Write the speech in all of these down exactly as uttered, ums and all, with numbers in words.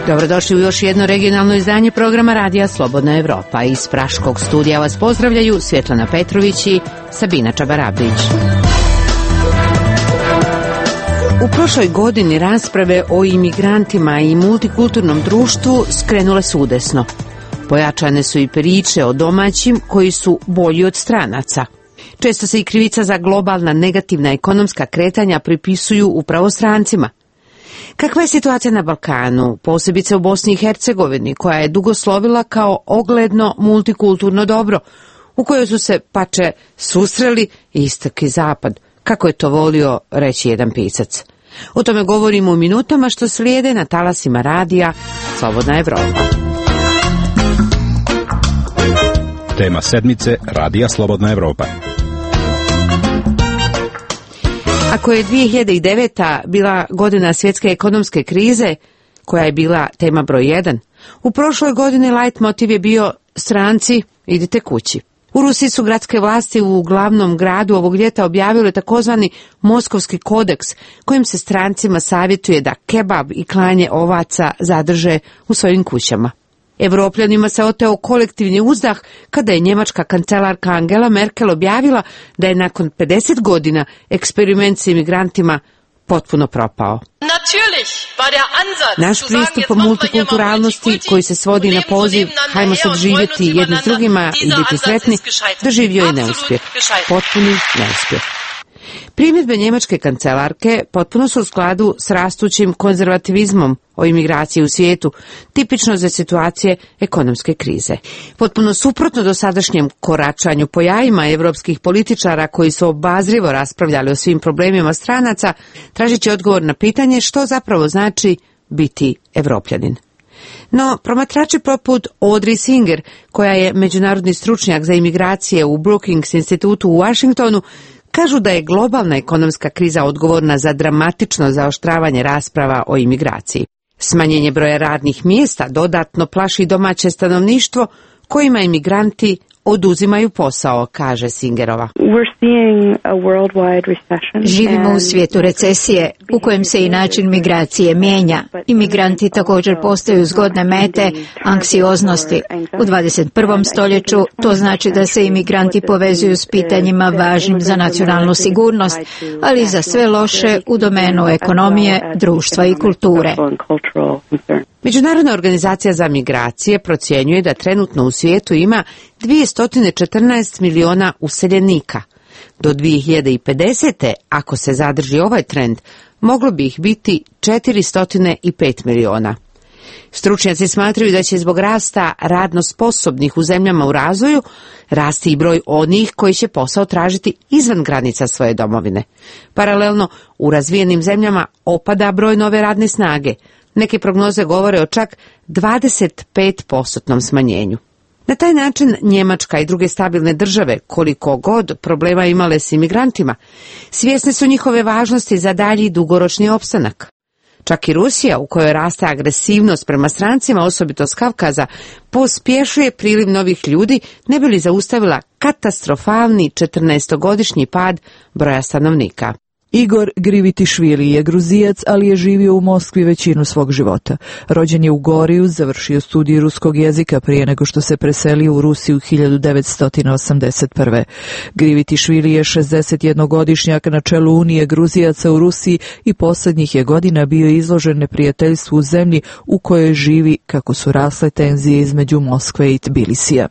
Dobrodošli u još jedno regionalno izdanje programa Radija Slobodna Evropa. Iz Praškog studija vas pozdravljaju Svjetlana Petrović i Sabina Čabarabić. U prošloj godini rasprave o imigrantima i multikulturnom društvu skrenule su udesno. Pojačane su i priče o domaćim koji su bolji od stranaca. Često se i krivica za globalna negativna ekonomska kretanja pripisuju upravo strancima. Kakva je situacija na Balkanu, posebice u Bosni i Hercegovini, koja je dugo slovila kao ogledno multikulturno dobro, u kojoj su se pače susreli istok i zapad, kako je to volio reći jedan pisac. O tome govorimo u minutama što slijede na talasima radija Slobodna Evropa. Tema sedmice Radija Slobodna Evropa. Ako je dvije hiljade deveta bila godina svjetske ekonomske krize, koja je bila tema broj jedan, u prošloj godini light motiv je bio stranci, idite kući. U Rusiji su gradske vlasti u glavnom gradu ovog ljeta objavile takozvani Moskovski kodeks, kojim se strancima savjetuje da kebab i klanje ovaca zadrže u svojim kućama. Evropljanima se oteo kolektivni uzdah kada je njemačka kancelarka Angela Merkel objavila da je nakon pedeset godina eksperiment s imigrantima potpuno propao. Naš pristup multikulturalnosti, koji se svodi na poziv hajmo sad živjeti jedni s drugima i biti sretni, doživio je neuspjeh, potpuni neuspjeh. Primjedbe njemačke kancelarke potpuno su u skladu s rastućim konzervativizmom o imigraciji u svijetu, tipično za situacije ekonomske krize. Potpuno suprotno dosadašnjem koračanju po jajima evropskih političara koji su obazrivo raspravljali o svim problemima stranaca, tražit će odgovor na pitanje što zapravo znači biti Evropljanin. No, promatrači poput Audrey Singer, koja je međunarodni stručnjak za imigracije u Brookings institutu u Washingtonu, kažu da je globalna ekonomska kriza odgovorna za dramatično zaoštravanje rasprava o imigraciji. Smanjenje broja radnih mjesta dodatno plaši domaće stanovništvo kojima imigranti oduzimaju posao, kaže Singerova. Živimo u svijetu recesije u kojem se i način migracije mijenja. Imigranti također postaju zgodne mete anksioznosti. U dvadeset prvom stoljeću to znači da se imigranti povezuju s pitanjima važnim za nacionalnu sigurnost, ali i za sve loše u domenu ekonomije, društva i kulture. Međunarodna organizacija za migracije procjenjuje da trenutno u svijetu ima dvjesto četrnaest miliona useljenika. Do dvije hiljade pedesete. ako se zadrži ovaj trend, moglo bi ih biti četiristo pet miliona. Stručnjaci smatraju da će zbog rasta radno sposobnih u zemljama u razvoju rasti i broj onih koji će posao tražiti izvan granica svoje domovine. Paralelno, u razvijenim zemljama opada broj nove radne snage. Neke prognoze govore o čak dvadeset pet posto smanjenju. Na taj način Njemačka i druge stabilne države, koliko god problema imale s imigrantima, svjesne su njihove važnosti za dalji dugoročni opstanak. Čak i Rusija, u kojoj raste agresivnost prema strancima, osobito s Kavkaza, pospješuje priliv novih ljudi, ne bi li zaustavila katastrofalni četrnaestogodišnji pad broja stanovnika. Igor Grivitišvili je Gruzijac, ali je živio u Moskvi većinu svog života. Rođen je u Goriju, završio studij ruskog jezika prije nego što se preselio u Rusiju hiljadu devetsto osamdeset prve. Grivitišvili je šezdesetjednogodišnjak na čelu Unije Gruzijaca u Rusiji i posljednjih je godina bio izložen neprijateljstvu u zemlji u kojoj živi kako su rasle tenzije između Moskve i Tbilisija.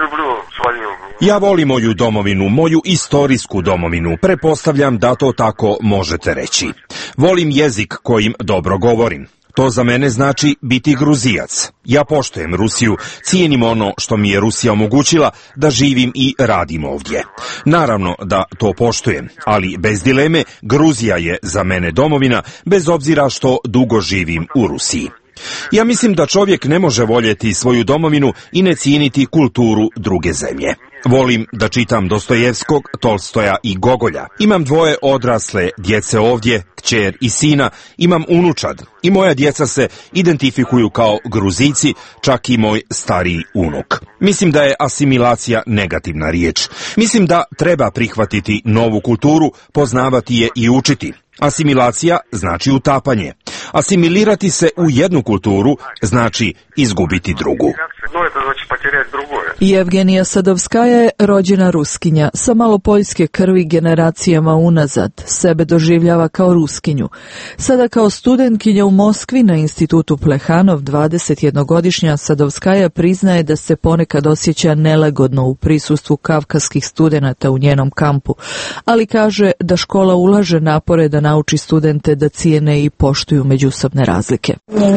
Ja volim moju domovinu, moju istorijsku domovinu, pretpostavljam da to tako možete reći. Volim jezik kojim dobro govorim. To za mene znači biti Gruzijac. Ja poštujem Rusiju, cijenim ono što mi je Rusija omogućila da živim i radim ovdje. Naravno da to poštujem, ali bez dileme Gruzija je za mene domovina, bez obzira što dugo živim u Rusiji. Ja mislim da čovjek ne može voljeti svoju domovinu i ne cijeniti kulturu druge zemlje. Volim da čitam Dostojevskog, Tolstoja i Gogolja. Imam dvoje odrasle djece ovdje, kćer i sina, imam unučad i moja djeca se identifikuju kao Gruzijci, čak i moj stariji unuk. Mislim da je asimilacija negativna riječ. Mislim da treba prihvatiti novu kulturu, poznavati je i učiti. Asimilacija znači utapanje. Asimilirati se u jednu kulturu znači izgubiti drugu. Jevgenija Sadovskaja je rođena Ruskinja, sa malo poljske krvi generacijama unazad. Sebe doživljava kao Ruskinju. Sada kao studentkinja u Moskvi na institutu Plehanov, dvadesetjednogodišnja Sadovskaja priznaje da se ponekad osjeća nelagodno u prisustvu kavkaskih studenata u njenom kampu, ali kaže da škola ulaže napore da nauči studente da cijene i poštuju međusobne razlike.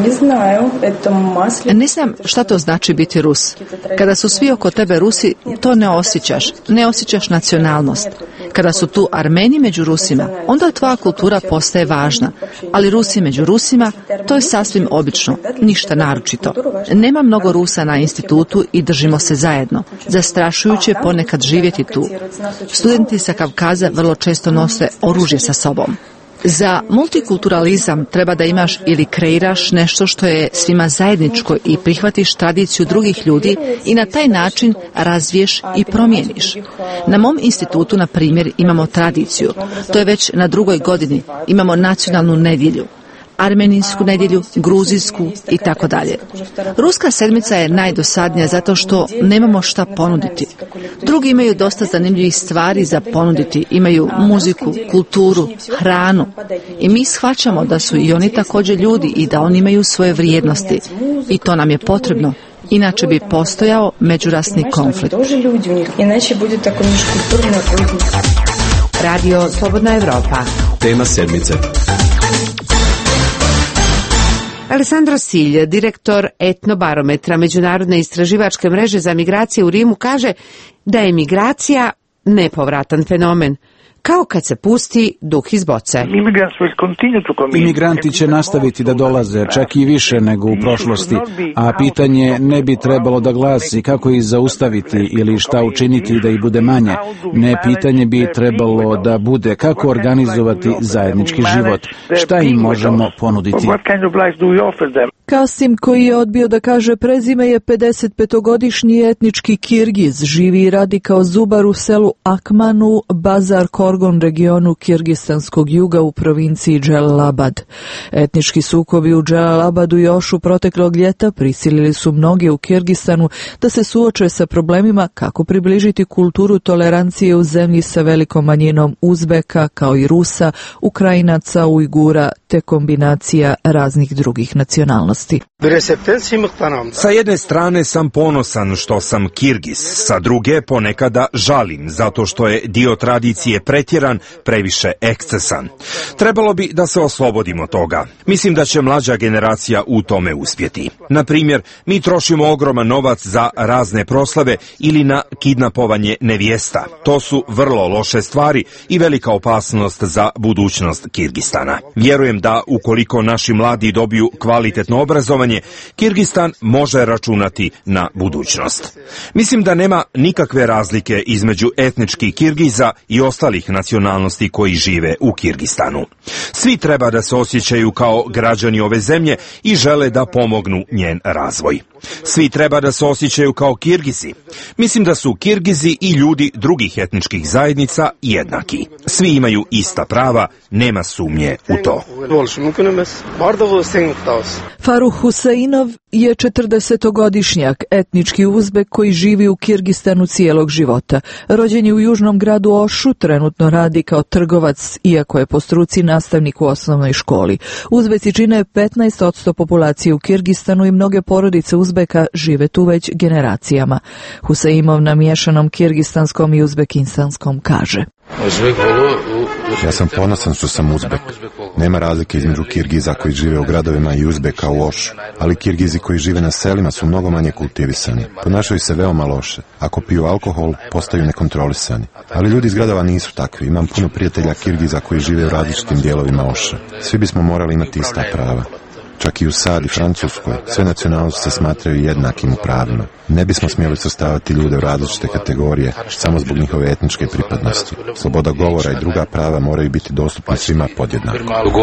Ne znam šta to znači biti Rus. Kada su svi oko tebe Rusi, to ne osjećaš. Ne osjećaš nacionalnost. Kada su tu Armeni među Rusima, onda tvoja kultura postaje važna. Ali Rusi među Rusima, to je sasvim obično, ništa naročito. Nema mnogo Rusa na institutu i držimo se zajedno. Zastrašujuće je ponekad živjeti tu. Studenti sa Kavkaza vrlo često nose oružje sa sobom. Za multikulturalizam treba da imaš ili kreiraš nešto što je svima zajedničko i prihvatiš tradiciju drugih ljudi i na taj način razviješ i promijeniš. Na mom institutu, na primjer, imamo tradiciju. To je već na drugoj godini. Imamo nacionalnu nedjelju, armeninsku nedjelju, gruzijsku i tako dalje. Ruska sedmica je najdosadnija zato što nemamo šta ponuditi. Drugi imaju dosta zanimljivih stvari za ponuditi. Imaju muziku, kulturu, hranu. I mi shvaćamo da su i oni također ljudi i da oni imaju svoje vrijednosti. I to nam je potrebno. Inače bi postojao međurasni konflikt. Radio Slobodna Evropa. Tema sedmice. Alessandro Silj, direktor etnobarometra Međunarodne istraživačke mreže za migracije u Rimu, kaže da je migracija nepovratan fenomen, kao kad se pusti duh iz boce. Imigranti će nastaviti da dolaze, čak i više nego u prošlosti, a pitanje ne bi trebalo da glasi kako ih zaustaviti ili šta učiniti da ih bude manje. Ne, pitanje bi trebalo da bude kako organizovati zajednički život, šta im možemo ponuditi. Kasim, koji je odbio da kaže prezime, je pedesetpetogodišnji etnički Kirgiz, živi i radi kao zubar u selu Akmanu, Bazar Korgon regionu Kirgistanskog juga u provinciji Dželalabad. Etnički sukobi u Dželalabadu još u proteklog ljeta prisilili su mnoge u Kirgistanu da se suoče sa problemima kako približiti kulturu tolerancije u zemlji sa velikom manjinom Uzbeka, kao i Rusa, Ukrajinaca, Ujgura, te kombinacija raznih drugih nacionalnosti. Sa jedne strane sam ponosan što sam Kirgiz, sa druge ponekada žalim zato što je dio tradicije pretjeran, previše ekscesan. Trebalo bi da se oslobodimo toga. Mislim da će mlađa generacija u tome uspjeti. Na primjer, mi trošimo ogroman novac za razne proslave ili na kidnapovanje nevjesta. To su vrlo loše stvari i velika opasnost za budućnost Kirgistana. Vjerujem da ukoliko naši mladi dobiju kvalitetno obrazovanje, Kirgistan može računati na budućnost. Mislim da nema nikakve razlike između etničkih Kirgiza i ostalih nacionalnosti koji žive u Kirgistanu. Svi treba da se osjećaju kao građani ove zemlje i žele da pomognu njen razvoj. Svi treba da se osjećaju kao Kirgizi. Mislim da su Kirgizi i ljudi drugih etničkih zajednica jednaki. Svi imaju ista prava, nema sumnje u to. Faruh Huseinov je četrdesetogodišnjak, etnički Uzbek koji živi u Kirgistanu cijelog života. Rođen je u južnom gradu Ošu, trenutno radi kao trgovac, iako je po struci nastavnik u osnovnoj školi. Uzbeci čine petnaest posto populacije u Kirgistanu i mnoge porodice Uzbeka žive tu već generacijama. Huseinov na miješanom kirgistanskom i uzbekistanskom kaže: Ja sam ponosan što sam Uzbek. Nema razlike između Kirgiza koji žive u gradovima i Uzbeka u Ošu, ali Kirgizi koji žive na selima su mnogo manje kultivisani. Ponašaju se veoma loše. Ako piju alkohol, postaju nekontrolisani. Ali ljudi iz gradova nisu takvi. Imam puno prijatelja Kirgiza koji žive u različitim dijelovima Oša. Svi bismo morali imati ista prava. Čak i u Sad i Francuskoj, sve nacionalnosti se smatraju jednakim u pravima. Ne bismo smjeli svrstavati ljude u različite kategorije samo zbog njihove etničke pripadnosti. Sloboda govora i druga prava moraju biti dostupni svima podjednako.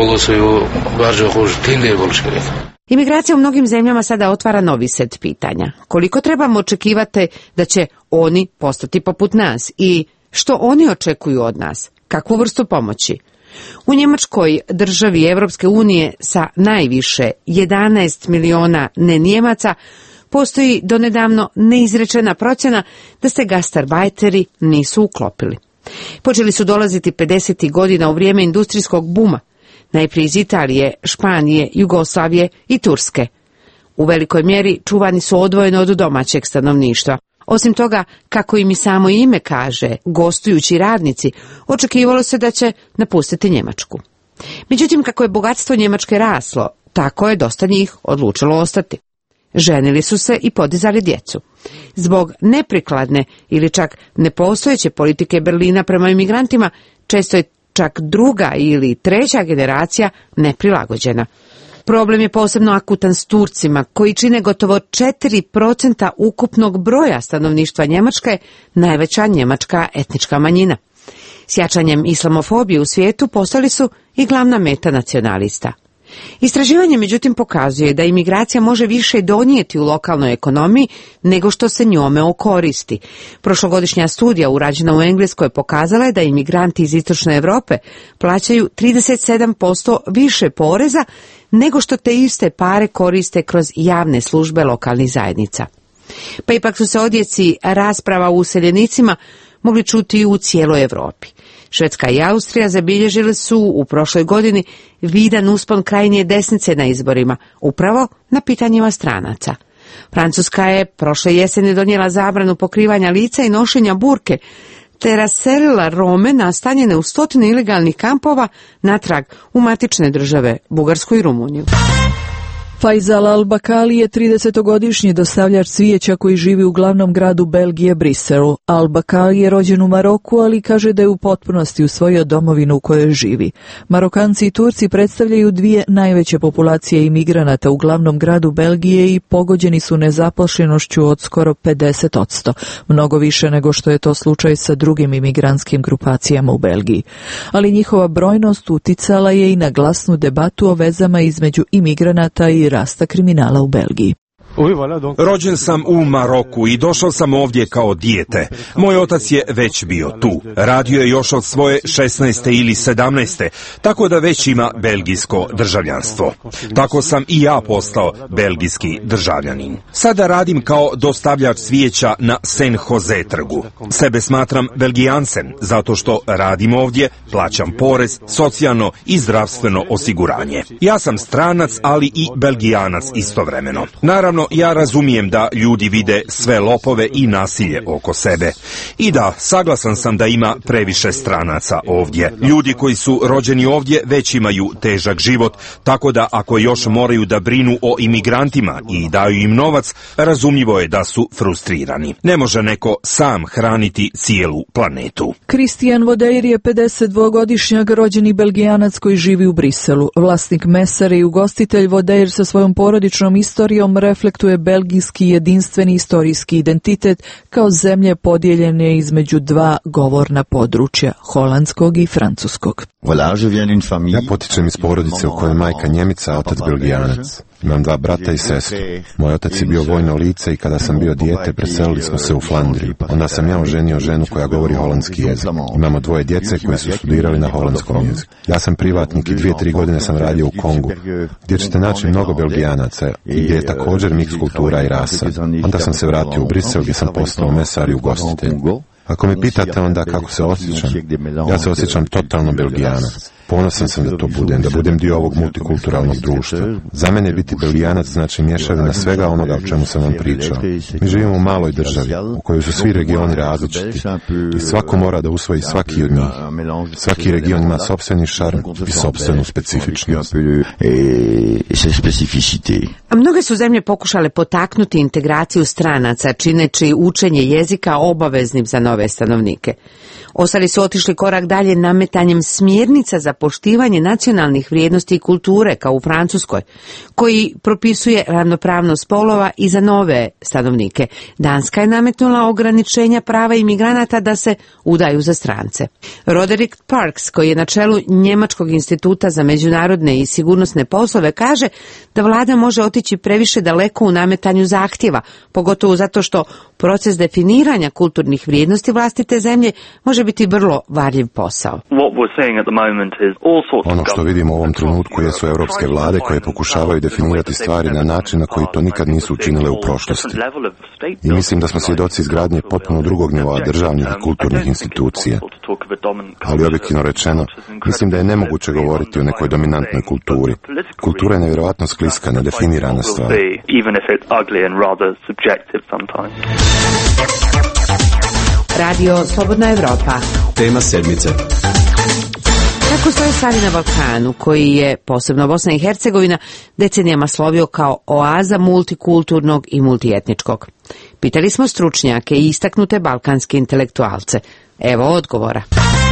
Imigracija u mnogim zemljama sada otvara novi set pitanja. Koliko trebamo očekivati da će oni postati poput nas i što oni očekuju od nas? Kakvu vrstu pomoći? U Njemačkoj, državi Evropske unije sa najviše jedanaest miliona nenijemaca, postoji donedavno neizrečena procjena da se gastarbajteri nisu uklopili. Počeli su dolaziti pedesetih godina u vrijeme industrijskog buma, najprije iz Italije, Španije, Jugoslavije i Turske. U velikoj mjeri čuvani su odvojeno od domaćeg stanovništva. Osim toga, kako im i samo ime kaže, gostujući radnici, očekivalo se da će napustiti Njemačku. Međutim, kako je bogatstvo Njemačke raslo, tako je dosta njih odlučilo ostati. Ženili su se i podizali djecu. Zbog neprikladne ili čak nepostojeće politike Berlina prema imigrantima, često je čak druga ili treća generacija neprilagođena. Problem je posebno akutan s Turcima, koji čine gotovo četiri procenta ukupnog broja stanovništva Njemačke, najveća njemačka etnička manjina. S jačanjem islamofobije u svijetu postali su i glavna meta nacionalista. Istraživanje međutim pokazuje da imigracija može više donijeti u lokalnoj ekonomiji nego što se njome okoristi. Prošlogodišnja studija urađena u Engleskoj pokazala je da imigranti iz istočne Europe plaćaju trideset sedam posto više poreza nego što te iste pare koriste kroz javne službe lokalnih zajednica. Pa ipak su se odjeci rasprava o useljenicima mogli čuti u cijeloj Europi. Švedska i Austrija zabilježile su u prošloj godini vidan uspon krajnje desnice na izborima, upravo na pitanjima stranaca. Francuska je prošle jeseni donijela zabranu pokrivanja lica i nošenja burke, te raselila Rome nastanjene u stotine ilegalnih kampova natrag u matične države Bugarsku i Rumuniju. Faisal Al-Bakali je tridesetogodišnji dostavljač cvijeća koji živi u glavnom gradu Belgije, Briselu. Al-Bakali je rođen u Maroku, ali kaže da je u potpunosti usvojio domovinu u kojoj živi. Marokanci i Turci predstavljaju dvije najveće populacije imigranata u glavnom gradu Belgije i pogođeni su nezaposlenošću od skoro pedeset posto, mnogo više nego što je to slučaj sa drugim imigrantskim grupacijama u Belgiji. Ali njihova brojnost uticala je i na glasnu debatu o vezama između imigranata i rasta kriminala u Belgiji. Rođen sam u Maroku i došao sam ovdje kao dijete. Moj otac je već bio tu. Radio je još od svoje šesnaeste ili sedamnaeste, tako da već ima belgijsko državljanstvo. Tako sam i ja postao belgijski državljanin. Sada radim kao dostavljač cvijeća na Saint Jose trgu. Sebe smatram Belgijancem, zato što radim ovdje, plaćam porez, socijalno i zdravstveno osiguranje. Ja sam stranac, ali i Belgijanac istovremeno. Naravno, ja razumijem da ljudi vide sve lopove i nasilje oko sebe. I da, saglasan sam da ima previše stranaca ovdje. Ljudi koji su rođeni ovdje već imaju težak život, tako da ako još moraju da brinu o imigrantima i daju im novac, razumljivo je da su frustrirani. Ne može neko sam hraniti cijelu planetu. Christian Vodeir je pedesetdvogodišnjak rođeni Belgijanac koji živi u Briselu. Vlasnik mesare i ugostitelj Vodeir sa svojom porodičnom istorijom reflektuje belgijski jedinstveni istorijski identitet kao zemlje podijeljene između dva govorna područja, holandskog i francuskog. Ja potičem iz porodice u kojoj je majka Njemica, a otac Belgijanac. Imam dva brata i sestru. Moj otac je bio vojno lice i kada sam bio dijete preselili smo se u Flandriju. Onda sam ja oženio ženu koja govori holandski jezik. Imamo dvoje djece koje su studirali na holandskom jeziku. Ja sam privatnik i dvije, tri godine sam radio u Kongu, gdje ćete naći mnogo Belgijanaca i gdje je također miks kultura i rasa. Onda sam se vratio u Brisel gdje sam postao mesar i ugostitelj. Ako me pitate onda kako se osjećam, ja se osjećam totalno Belgijanac. Ponosan sam da to budem, da budem dio ovog multikulturalnog društva. Za mene biti Belgijanac znači mješavina svega onoga o čemu sam vam pričao. Mi živimo u maloj državi, u kojoj su svi regioni različiti i svako mora da usvoji svaki od njih. Svaki region ima sopstveni šarm i sopstvenu specifičnost. A mnoge su zemlje pokušale potaknuti integraciju stranaca, čineći učenje jezika obaveznim za nove stanovnike. Ostali su otišli korak dalje nametanjem smjernica za poštivanje nacionalnih vrijednosti i kulture, kao u Francuskoj, koji propisuje ravnopravnost spolova i za nove stanovnike. Danska je nametnula ograničenja prava imigranata da se udaju za strance. Roderick Parks, koji je na čelu Njemačkog instituta za međunarodne i sigurnosne poslove, kaže da vlada može otići previše daleko u nametanju zahtjeva, pogotovo zato što proces definiranja kulturnih vrijednosti sigurnosti vlastite zemlje može biti vrlo varljiv posao. Ono što vidimo u ovom trenutku jesu europske vlade koje pokušavaju definirati stvari na način na koji to nikad nisu učinile u prošlosti. I mislim da smo svjedoci izgradnje potpuno drugog nivoa državnih i kulturnih institucija. Ali objektivno rečeno, mislim da je nemoguće govoriti o nekoj dominantnoj kulturi. Kultura je nevjerojatno skliska, nedefinirana stvar. Radio Slobodna Evropa. Tema sedmice. Kako stoje stvari na Balkanu, koji je, posebno Bosna i Hercegovina, decenijama slovio kao oaza multikulturnog i multietničkog? Pitali smo stručnjake i istaknute balkanske intelektualce. Evo odgovora.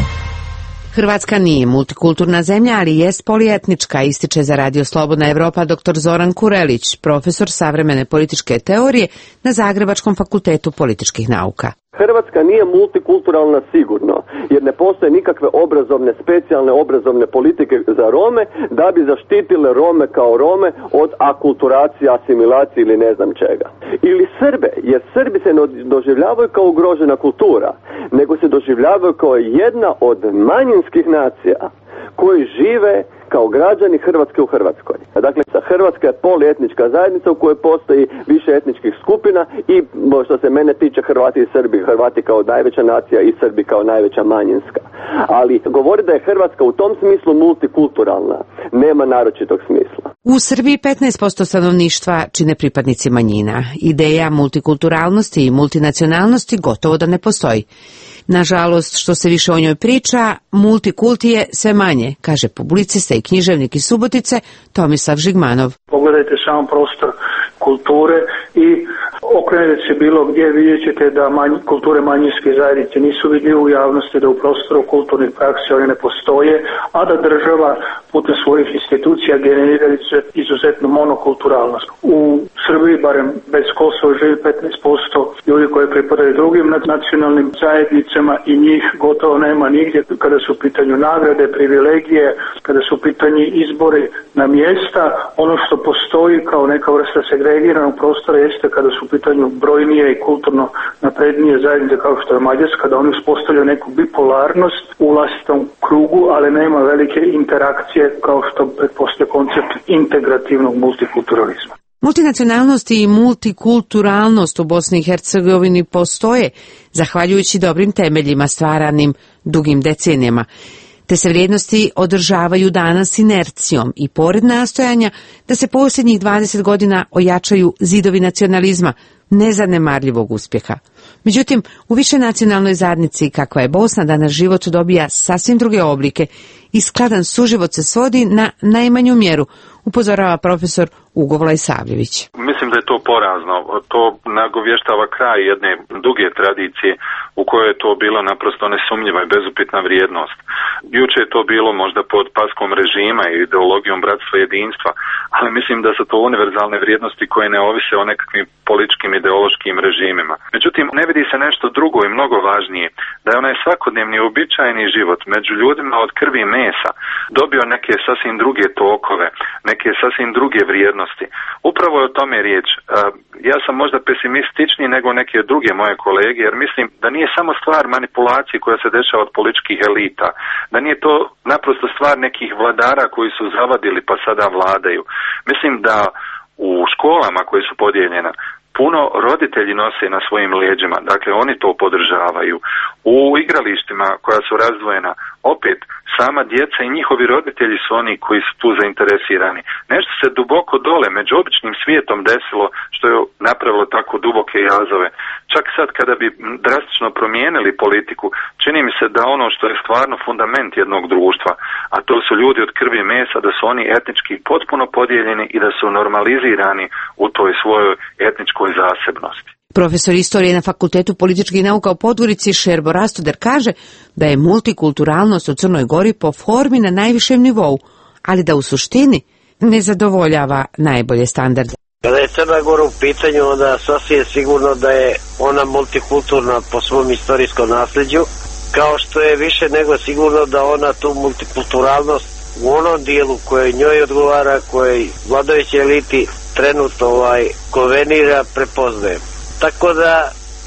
Hrvatska nije multikulturna zemlja, ali jest polietnička, ističe za Radio Slobodna Evropa dr. Zoran Kurelić, profesor savremene političke teorije na Zagrebačkom fakultetu političkih nauka. Hrvatska nije multikulturalna sigurno, jer ne postoje nikakve obrazovne, specijalne obrazovne politike za Rome da bi zaštitile Rome kao Rome od akulturacije, asimilacije ili ne znam čega. Ili Srbe, jer Srbi se ne doživljavaju kao ugrožena kultura, nego se doživljavaju kao jedna od manjinskih nacija koji žive kao građani Hrvatske u Hrvatskoj. Dakle, Hrvatska je polietnička zajednica u kojoj postoji više etničkih skupina i što se mene tiče Hrvati i Srbi, Hrvati kao najveća nacija i Srbi kao najveća manjinska. Ali govori da je Hrvatska u tom smislu multikulturalna, nema naročitog smisla. U Srbiji petnaest posto stanovništva čine pripadnici manjina. Ideja multikulturalnosti i multinacionalnosti gotovo da ne postoji. Nažalost, što se više o njoj priča, multikulti je sve manje, kaže publicista i književnik iz Subotice Tomislav Žigmanov. Pogledajte samo prostor kulture i okrenete se bilo gdje, vidjet ćete da manj, kulture manjinske zajednice nisu vidljive u javnosti, da u prostoru kulturnih praksi one ne postoje, a da država putem svojih institucija generira izuzetnu monokulturalnost. U Srbiji, barem bez Kosova, živi petnaest posto ljudi koji pripadaju drugim nacionalnim zajednicama i njih gotovo nema nigdje kada su u pitanju nagrade, privilegije, kada su u pitanju izbori na mjesta. Ono što postoji kao neka vrsta segregiranog prostora jeste kada su u pitanju brojnije i kulturno naprednije zajednice kao što je Mađarska, da oni uspostavljaju neku bipolarnost u vlastitom krugu, ali nema velike interakcije kao što pretpostavlja koncept integrativnog multikulturalizma. Multinacionalnost i multikulturalnost u Bosni i Hercegovini postoje, zahvaljujući dobrim temeljima stvaranim dugim decenijama. Te se vrijednosti održavaju danas inercijom i pored nastojanja da se posljednjih dvadeset godina ojačaju zidovi nacionalizma, nezanemarljivog uspjeha. Međutim, u višenacionalnoj zajednici kakva je Bosna danas život dobija sasvim druge oblike i skladan suživot se svodi na najmanju mjeru, upozorava profesor Ugo Vlajsavljević. Mislim da je to porazno. To nagovještava kraj jedne duge tradicije u kojoj je to bila naprosto nesumnjiva i bezupitna vrijednost. Juče je to bilo možda pod paskom režima i ideologijom bratstva i jedinstva, ali mislim da su to univerzalne vrijednosti koje ne ovise o nekakvim političkim ideološkim režimima. Međutim, ne vidi se nešto drugo i mnogo važnije, da je onaj svakodnevni uobičajeni život među ljudima od krvi i mesa dobio neke sasvim druge tokove, neke sasvim druge vrijednosti. Upravo je o tome riječ. Ja sam možda pesimističniji nego neke druge moje kolege, jer mislim da nije samo stvar manipulacije koja se dešava od političkih elita, da nije to naprosto stvar nekih vladara koji su zavadili pa sada vladaju. Mislim da u školama koje su podijeljene puno roditelji nose na svojim leđima, dakle oni to podržavaju. U igralištima koja su razdvojena, opet sama djeca i njihovi roditelji su oni koji su tu zainteresirani. Nešto se duboko dole među običnim svijetom desilo što je napravilo tako duboke jazove. Čak sad kada bi drastično promijenili politiku, čini mi se da ono što je stvarno fundament jednog društva, a to su ljudi od krvi i mesa, da su oni etnički potpuno podijeljeni i da su normalizirani u toj svojoj etničkoj zasebnosti. Profesor istorije na Fakultetu političkih nauka u Podgorici Šerbo Rastoder kaže da je multikulturalnost u Crnoj Gori po formi na najvišem nivou, ali da u suštini ne zadovoljava najbolje standarde. Kada je Crna Gora u pitanju, onda sasvim je sigurno da je ona multikulturna po svom istorijskom nasljeđu, kao što je više nego sigurno da ona tu multikulturalnost u onom dijelu koje njoj odgovara, koje vladajuće eliti trenutno ovaj konvenira, prepoznaje. Tako da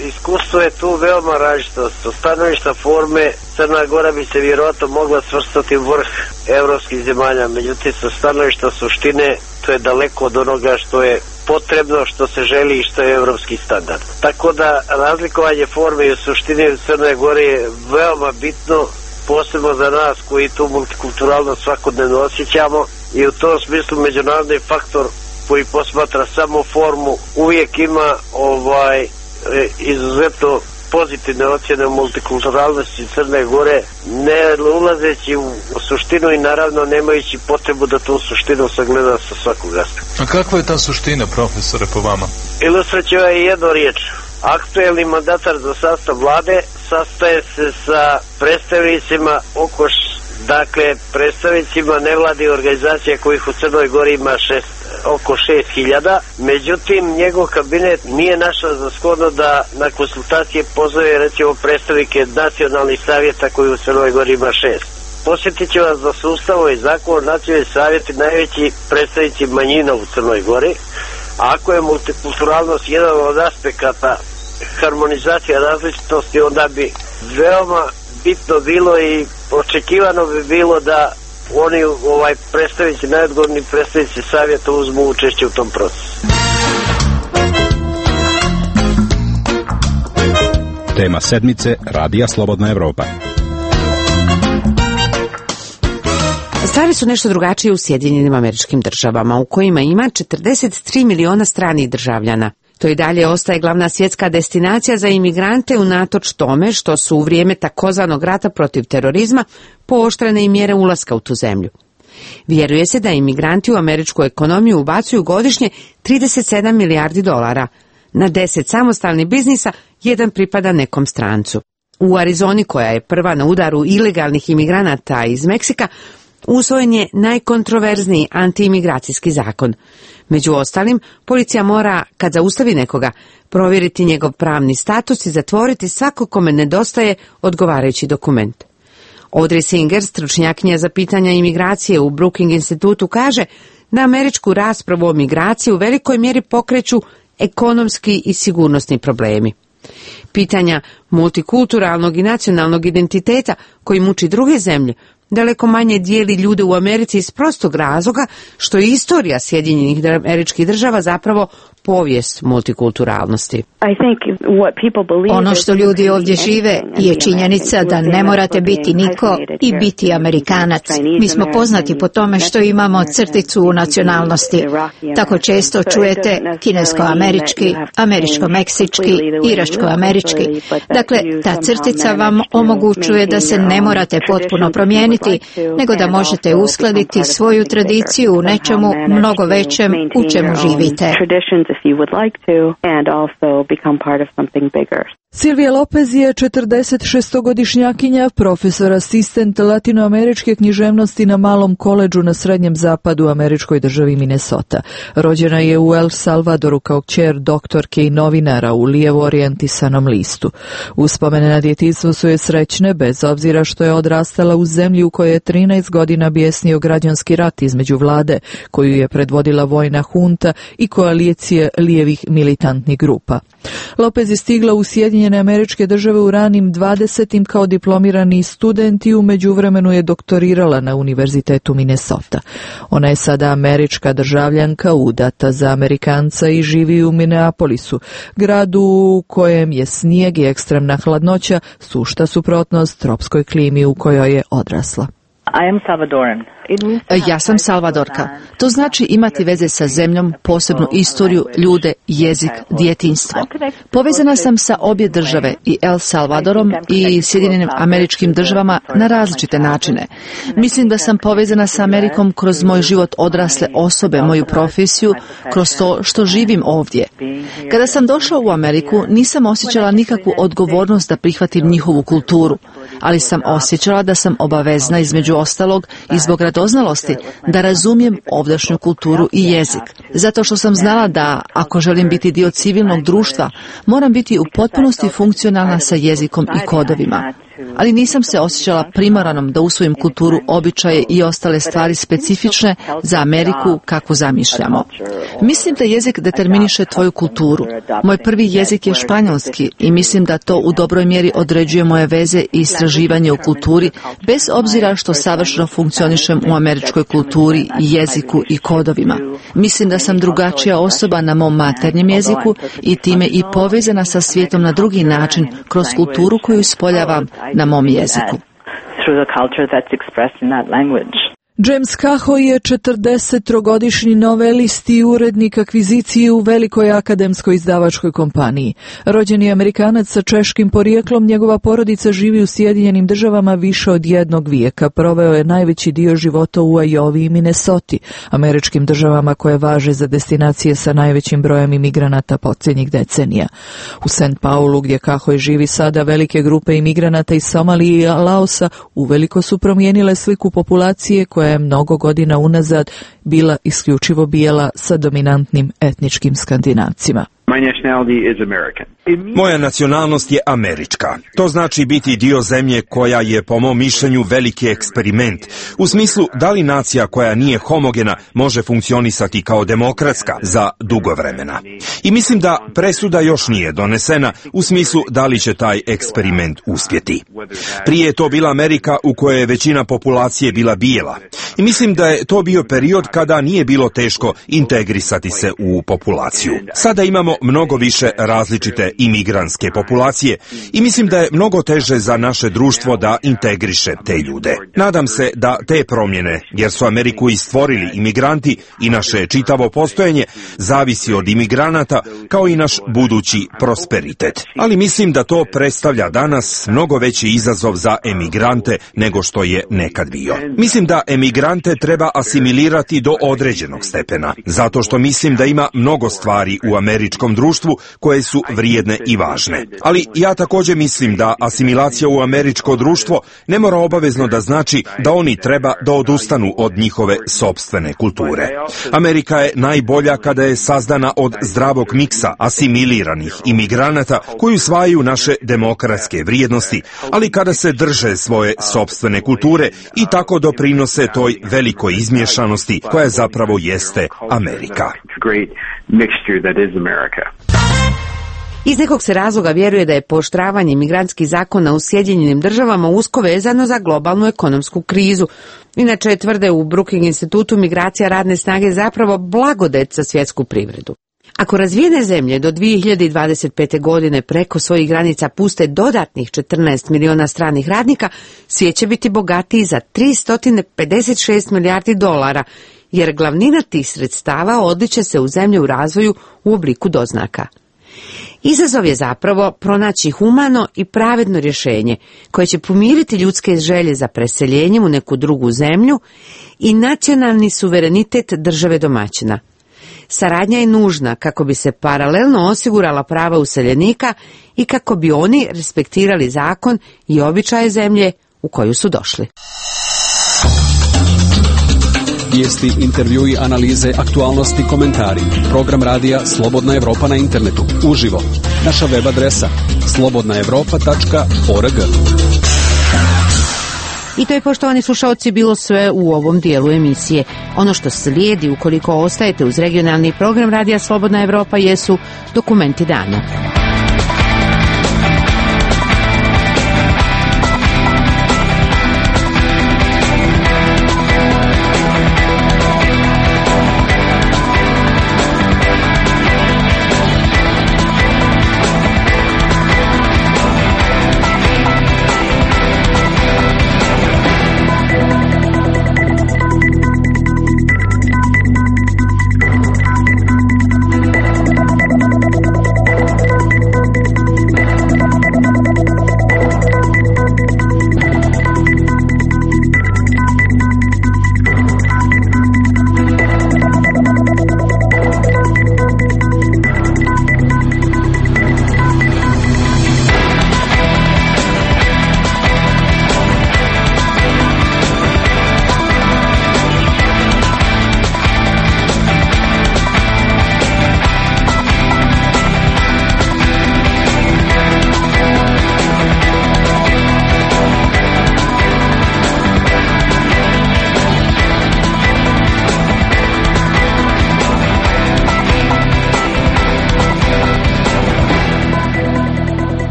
iskustvo je tu veoma različito. Sa stanovišta forme Crna Gora bi se vjerojatno mogla svrstati u vrh evropskih zemalja, međutim sa stanovišta suštine to je daleko od onoga što je potrebno, što se želi i što je evropski standard. Tako da razlikovanje forme i suštine u Crnoj Gori je veoma bitno, posebno za nas koji tu multikulturalnost svakodnevno osjećamo, i u tom smislu međunarodni faktor koji posmatra samo formu uvijek ima ovaj izuzetno pozitivne ocjene o multikulturalnosti Crne Gore, ne ulazeći u suštinu i naravno nemajući potrebu da tu suštinu sagleda sa svakog aspekta. A kakva je ta suština, profesore, po vama? Ilustraćeva je jedno riječ. Aktuelni mandatar za sastav vlade sastaje se sa predstavnicima oko, dakle, predstavnicima nevladih organizacija kojih u Crnoj Gori ima šest, oko šest hiljada. Međutim, njegov kabinet nije našao za shodno da na konsultacije pozove recimo predstavnike nacionalnih savjeta koji u Crnoj Gori ima šest. Posjetit ću vas da su Ustavom i zakon nacionalni savjeti najveći predstavnici manjina u Crnoj Gori. A ako je multikulturalnost jedan od aspekata harmonizacija različitosti, onda bi veoma bitno bilo i očekivano bi bilo da oni ovaj predstavnici, najodgovorni predstavnici savjeta uzmu učešće u tom procesu. Tema sedmice Radija Slobodna Evropa. Stvari su nešto drugačije u Sjedinjenim Američkim Državama, u kojima ima četrdeset tri miliona stranih državljana. To i dalje ostaje glavna svjetska destinacija za imigrante unatoč tome što su u vrijeme takozvanog rata protiv terorizma pooštrene i mjere ulaska u tu zemlju. Vjeruje se da imigranti u američku ekonomiju ubacuju godišnje trideset sedam milijardi dolara. Na deset samostalnih biznisa jedan pripada nekom strancu. U Arizoni, koja je prva na udaru ilegalnih imigranata iz Meksika, usvojen je najkontroverzniji antiimigracijski zakon. Među ostalim, policija mora, kad zaustavi nekoga, provjeriti njegov pravni status i zatvoriti svako kome nedostaje odgovarajući dokument. Audrey Singer, stručnjakinja za pitanja imigracije u Brookings institutu, kaže da američku raspravu o migraciji u velikoj mjeri pokreću ekonomski i sigurnosni problemi. Pitanja multikulturalnog i nacionalnog identiteta koji muči druge zemlje daleko manje dijeli ljude u Americi iz prostog razloga što je istorija Sjedinjenih Američkih Država zapravo povijest multikulturalnosti. Ono što ljudi ovdje žive je činjenica da ne morate biti niko i biti Amerikanac. Mi smo poznati po tome što imamo crticu u nacionalnosti. Tako često čujete kinesko-američki, američko-meksički, iračko-američki. Dakle, ta crtica vam omogućuje da se ne morate potpuno promijeniti, nego da možete uskladiti svoju tradiciju u nečemu mnogo većem u čemu živite. If you would like to, and also become part of something bigger. Silvija Lopez je četrdesetšestogodišnjakinja, profesor asistent latinoameričke književnosti na Malom koledžu na srednjem zapadu američkoj državi Minnesota. Rođena je u El Salvadoru kao kćer doktorke i novinara u lijevo orijentisanom listu. Uspomene na djetinjstvo su je srećne, bez obzira što je odrastala u zemlji u kojoj je trinaest godina bijesnio građanski rat između vlade, koju je predvodila vojna hunta, i koalicije lijevih militantnih grupa. Lopez je stigla u Sjedinjene Američke Države u ranim dvadesetim kao diplomirani student i u međuvremenu je doktorirala na Univerzitetu Minnesota. Ona je sada američka državljanka, udata za Amerikanca i živi u Minneapolisu, gradu u kojem je snijeg i ekstremna hladnoća sušta suprotnost tropskoj klimi u kojoj je odrasla. I am Salvadoran. Ja sam Salvadorka. To znači imati veze sa zemljom, posebnu istoriju, ljude, jezik, djetinjstvo. Povezana sam sa obje države, i El Salvadorom i Sjedinjenim Američkim Državama, na različite načine. Mislim da sam povezana sa Amerikom kroz moj život odrasle osobe, moju profesiju, kroz to što živim ovdje. Kada sam došla u Ameriku, nisam osjećala nikakvu odgovornost da prihvatim njihovu kulturu, ali sam osjećala da sam obavezna, između ostalog i zbog radoznalosti, da razumijem ovdašnju kulturu i jezik. Zato što sam znala da, ako želim biti dio civilnog društva, moram biti u potpunosti funkcionalna sa jezikom i kodovima. ali nisam se osjećala primoranom da usvojim kulturu, običaje i ostale stvari specifične za Ameriku kako zamišljamo. Mislim da jezik determiniše tvoju kulturu. Moj prvi jezik je španjolski i mislim da to u dobroj mjeri određuje moje veze i istraživanje o kulturi, bez obzira što savršeno funkcionišem u američkoj kulturi, i jeziku i kodovima. Mislim da sam drugačija osoba na mom maternjem jeziku i time i povezana sa svijetom na drugi način kroz kulturu koju ispoljavam na mom jeziku. James Cahoy je četrdesettrogodišnji novelist i urednik akvizicije u velikoj akademskoj izdavačkoj kompaniji. Rođen je Amerikanac sa češkim porijeklom, njegova porodica živi u Sjedinjenim državama više od jednog vijeka. Proveo je najveći dio života u Iowi i Minnesoti, američkim državama koje važe za destinacije sa najvećim brojem imigranata posljednjih decenija. U Saint Paulu, gdje Cahoy živi sada, velike grupe imigranata iz Somalije i Laosa uveliko su promijenile sliku populacije koja je mnogo godina unazad bila isključivo bijela sa dominantnim etničkim Skandinavcima. Moja nacionalnost je američka. To znači biti dio zemlje koja je, po mom mišljenju, veliki eksperiment. U smislu, da li nacija koja nije homogena može funkcionisati kao demokratska za dugo vremena. I mislim da presuda još nije donesena u smislu da li će taj eksperiment uspjeti. Prije je to bila Amerika u kojoj je većina populacije bila bijela. I mislim da je to bio period kada nije bilo teško integrisati se u populaciju. Sada imamo mnogo više različite imigrantske populacije i mislim da je mnogo teže za naše društvo da integriše te ljude. Nadam se da te promjene, jer su Ameriku i stvorili imigranti i naše čitavo postojanje, zavisi od imigranata kao i naš budući prosperitet. Ali mislim da to predstavlja danas mnogo veći izazov za emigrante nego što je nekad bio. Mislim da emigrante treba asimilirati do određenog stepena, zato što mislim da ima mnogo stvari u američkom društvu koje su vrijedne i važne. Ali ja također mislim da asimilacija u američko društvo ne mora obavezno da znači da oni treba da odustanu od njihove sopstvene kulture. Amerika je najbolja kada je sazdana od zdravog miksa asimiliranih imigranata koji usvajaju naše demokratske vrijednosti, ali kada se drže svoje sopstvene kulture i tako doprinose toj velikoj izmješanosti koja zapravo jeste Amerika. Iz nekog se razloga vjeruje da je pooštravanje imigrantskih zakona u Sjedinjenim državama usko vezano za globalnu ekonomsku krizu. Inače, tvrde u Brookings institutu, migracija radne snage je zapravo blagodet za svjetsku privredu. Ako razvijene zemlje do dvije hiljade dvadeset pete. godine preko svojih granica puste dodatnih četrnaest miliona stranih radnika, svijet će biti bogatiji za tristo pedeset šest milijardi dolara, jer glavnina tih sredstava odliče se u zemlje u razvoju u obliku doznaka. Izazov je zapravo pronaći humano i pravedno rješenje koje će pomiriti ljudske želje za preseljenjem u neku drugu zemlju i nacionalni suverenitet države domaćina. Saradnja je nužna kako bi se paralelno osigurala prava useljenika i kako bi oni respektirali zakon i običaje zemlje u koju su došli. Vijesti, intervjui, analize, aktualnosti, komentari. Program radija Slobodna Evropa na internetu. Uživo. Naša web adresa slobodna evropa tačka org. I to je, poštovani slušalci, bilo sve u ovom dijelu emisije. Ono što slijedi ukoliko ostajete uz regionalni program radija Slobodna Evropa jesu dokumenti dana.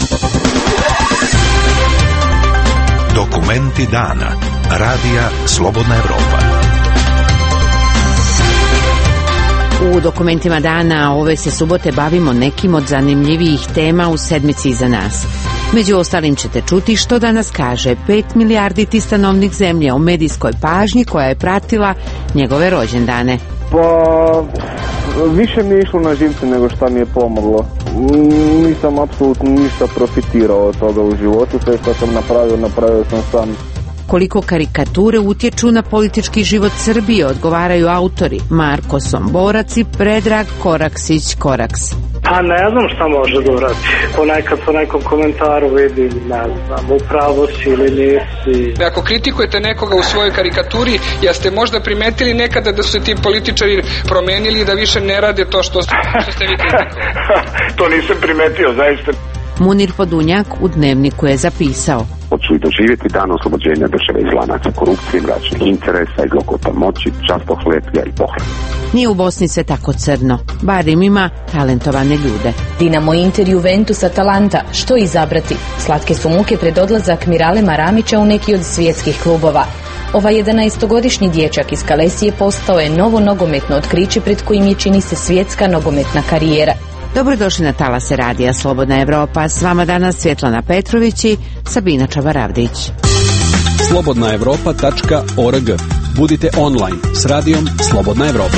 Dokumenti dana. Radija Slobodna Evropa. U dokumentima dana ove se subote bavimo nekim od zanimljivijih tema u sedmici iza nas. Među ostalim ćete čuti što danas kaže pet milijarditi stanovnik zemlje o medijskoj pažnji koja je pratila njegove rođendane. Pa, više mi je išlo na živce nego šta mi je pomoglo. Nisam apsolutno ništa profitirao od toga u životu, sve što sam napravio, napravio sam sam. Koliko karikature utječu na politički život Srbije, odgovaraju autori Marko Somborac i Predrag Koraksić-Koraks. Pa ne znam šta može da uradi. Ponekad po nekom komentaru vidim, ne znam, upravo si ili nisi. Ako kritikujete nekoga u svojoj karikaturi, jeste možda primetili nekada da su se ti političari promenili i da više ne rade to što, što ste vi kritikovali? To nisam primetio, zaista. Munir Podunjak u Dnevniku je zapisao: Hoću i doživjeti dan oslobođenja države iz lanaca korupcije, mračnih interesa i zlokota moći, častohleplja i pohlepa. Nije u Bosni sve tako crno, barem ima talentovane ljude. Dinamo Inter, Juventus, Atalanta, što izabrati? Slatke su muke pred odlazak Mirale Maramića u neki od svjetskih klubova. Ovaj jedanaestogodišnji dječak iz Kalesije postao je novo nogometno otkriće pred kojim je, čini se, svjetska nogometna karijera. Dobrodošli na talase Radija Slobodna Evropa. S vama danas Svjetlana Petrović i Sabina Čavaravdić. slobodna evropa tačka org. Budite online s radijom Slobodna Evropa.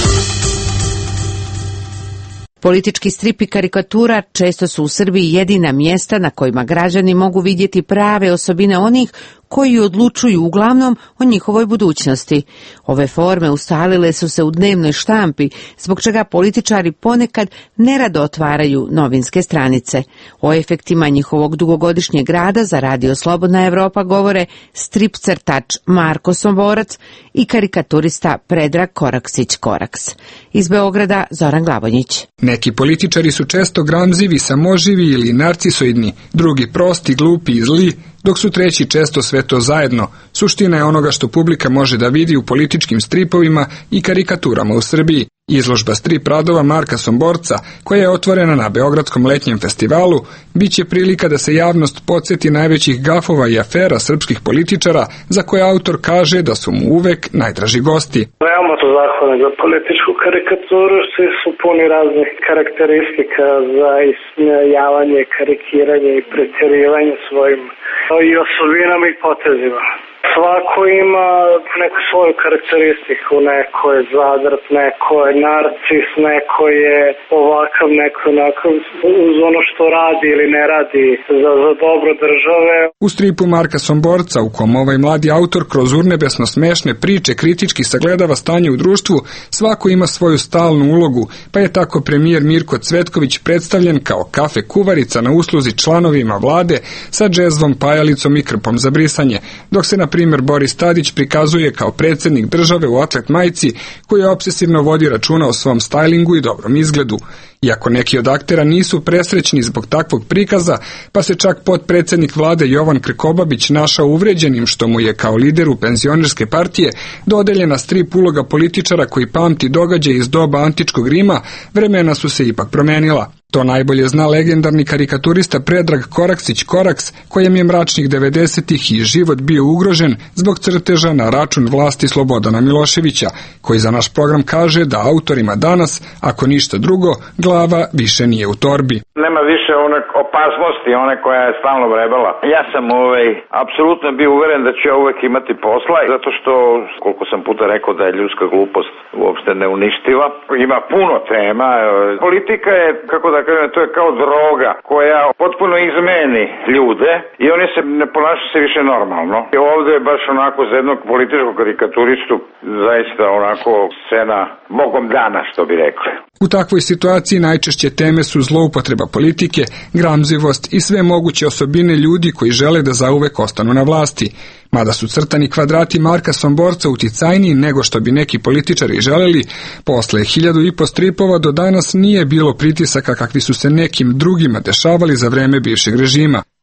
Politički strip i karikatura često su u Srbiji jedina mjesta na kojima građani mogu vidjeti prave osobine onih koji odlučuju uglavnom o njihovoj budućnosti. Ove forme ustalile su se u dnevnoj štampi, zbog čega političari ponekad nerado otvaraju novinske stranice. O efektima njihovog dugogodišnjeg rada za Radio Slobodna Evropa govore strip crtač Marko Somborac i karikaturista Predrag Koraksić-Koraks. Iz Beograda Zoran Glavonjić. Neki političari su često gramzivi, samoživi ili narcisoidni, drugi prosti, glupi i zli, dok su treći često sve to zajedno. Suština je onoga što publika može da vidi u političkim stripovima i karikaturama u Srbiji. Izložba strip radova Marka Somborca, koja je otvorena na Beogradskom letnjem festivalu, bit će prilika da se javnost podsjeti najvećih gafova i afera srpskih političara, za koje autor kaže da su mu uvek najdraži gosti. Veoma su zahvalni za političku karikaturu, svi su puni raznih karakteristika za ismijavanje, karikiranje i pretjerivanje svojim i osobinama i potezima. Svako ima neku svoju karakteristiku, neko je zadrt, neko je narcis, neko je ovakav, neko onakav, uz ono što radi ili ne radi za, za dobro države. U stripu Marka Somborca, u kom ovaj mladi autor kroz urnebesno smešne priče kritički sagledava stanje u društvu, svako ima svoju stalnu ulogu, pa je tako premijer Mirko Cvetković predstavljen kao kafe kuvarica na usluzi članovima vlade sa džezvom, pajalicom i krpom za brisanje, dok se na primjer Boris Tadić prikazuje kao predsjednik države u atlet majici koji obsesivno vodi računa o svom stajlingu i dobrom izgledu. Iako neki od aktera nisu presrećni zbog takvog prikaza, pa se čak potpredsjednik vlade Jovan Krkobabić našao uvređenim što mu je kao lideru penzionerske partije dodeljena strip uloga političara koji pamti događaje iz doba antičkog Rima, vremena su se ipak promenila. To najbolje zna legendarni karikaturista Predrag Koraksić-Koraks, kojem je mračnih devedesetih i život bio ugrožen zbog crteža na račun vlasti Slobodana Miloševića, koji za naš program kaže da autorima danas, ako ništa drugo, glava više nije u torbi. Nema više one opasnosti, one koja je stalno vrebala. Ja sam ovaj, apsolutno bio uveren da ću ja uvek imati posla, zato što, koliko sam puta rekao da je ljudska glupost uopšte neuništiva, ima puno tema. Politika je, kako da kažem, to je kao droga koja potpuno izmeni ljude i oni se ne ponašaju se više normalno. I ovdje je baš onako za jednog političkog karikaturistu zaista onako scena bogom dana, što bi rekli. U takvoj situaciji najčešće teme su zloupotreba politike, gramzivost i sve moguće osobine ljudi koji žele da zauvek ostanu na vlasti. Mada su crtani kvadrati Marka Somborca uticajniji nego što bi neki političari želeli, posle hiljadu i po stripova do danas nije bilo pritisaka kakvi su se nekim drugima dešavali za vreme bivšeg režima.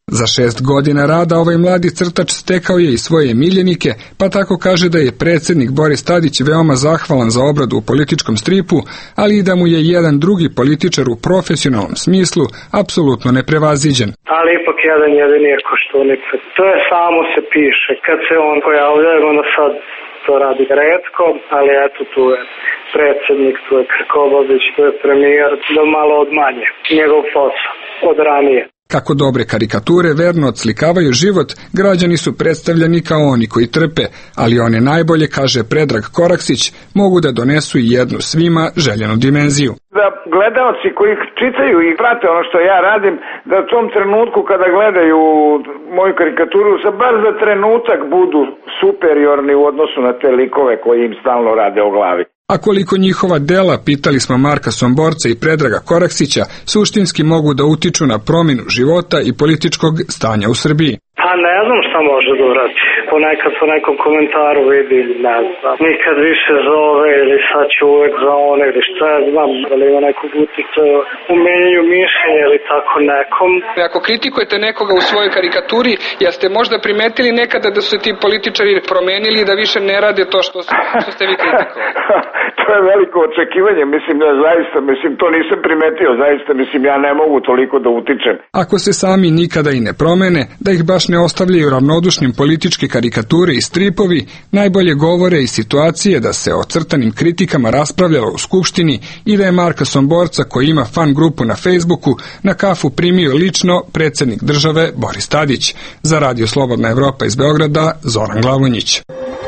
Za šest godina rada ovaj mladi crtač stekao je i svoje miljenike, pa tako kaže da je predsjednik Boris Tadić veoma zahvalan za obradu u političkom stripu, ali i da mu je jedan drugi političar u profesionalnom smislu apsolutno neprevaziđen. Ali ipak jedan jedini je Koštunica. To je samo se piše. Kad se on pojavljaju, onda sad to radi retko, ali eto tu je predsjednik, tu je Krkobabić, tu je premijer, da malo odmanje njegov posao od ranije. Kako dobre karikature verno odslikavaju život, građani su predstavljeni kao oni koji trpe, ali one najbolje, kaže Predrag Koraksić, mogu da donesu i jednu svima željenu dimenziju. Da gledaoci koji čitaju i prate ono što ja radim, da u tom trenutku kada gledaju moju karikaturu, za bar za trenutak budu superiorni u odnosu na te likove koji im stalno rade o glavi. A koliko njihova dela, pitali smo Marka Somborca i Predraga Koraksića, suštinski mogu da utiču na promjenu života i političkog stanja u Srbiji. Pa ne znam šta može da uradi. Ponekad po nekom komentaru vidim, ne znam, nikad više zove ili sad ću uvek za one ili šta ja znam, da li ima nekog uticaja u menjanju mišljenja ili tako nekom. Ako kritikujete nekoga u svojoj karikaturi, jeste možda primetili nekada da su ti političari promenili i da više ne rade to što, što ste vi kritikovali? To je veliko očekivanje, mislim da zaista, mislim to nisam primetio, zaista, mislim ja ne mogu toliko da utičem. Ako se sami nikada i ne promene, da ih baš ne ostavljaju ravnodušnim političke karikature i stripovi, najbolje govore i situacije da se o crtanim kritikama raspravljalo u Skupštini i da je Marka Somborca, koji ima fan grupu na Facebooku, na kafu primio lično predsjednik države Boris Tadić. Za Radio Slobodna Evropa iz Beograda, Zoran Glavonjić.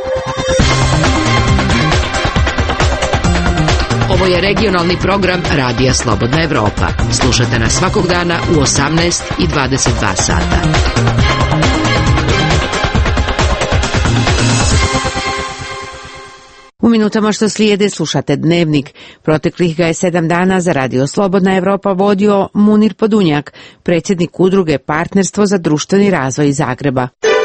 Ovo je regionalni program Radija Slobodna Evropa. Slušate nas svakog dana u osamnaest i dvadeset dva sata. U minutama što slijede slušate Dnevnik. Proteklih ga je sedam dana za Radio Slobodna Evropa vodio Munir Podunjak, predsjednik udruge Partnerstvo za društveni razvoj iz Zagreba.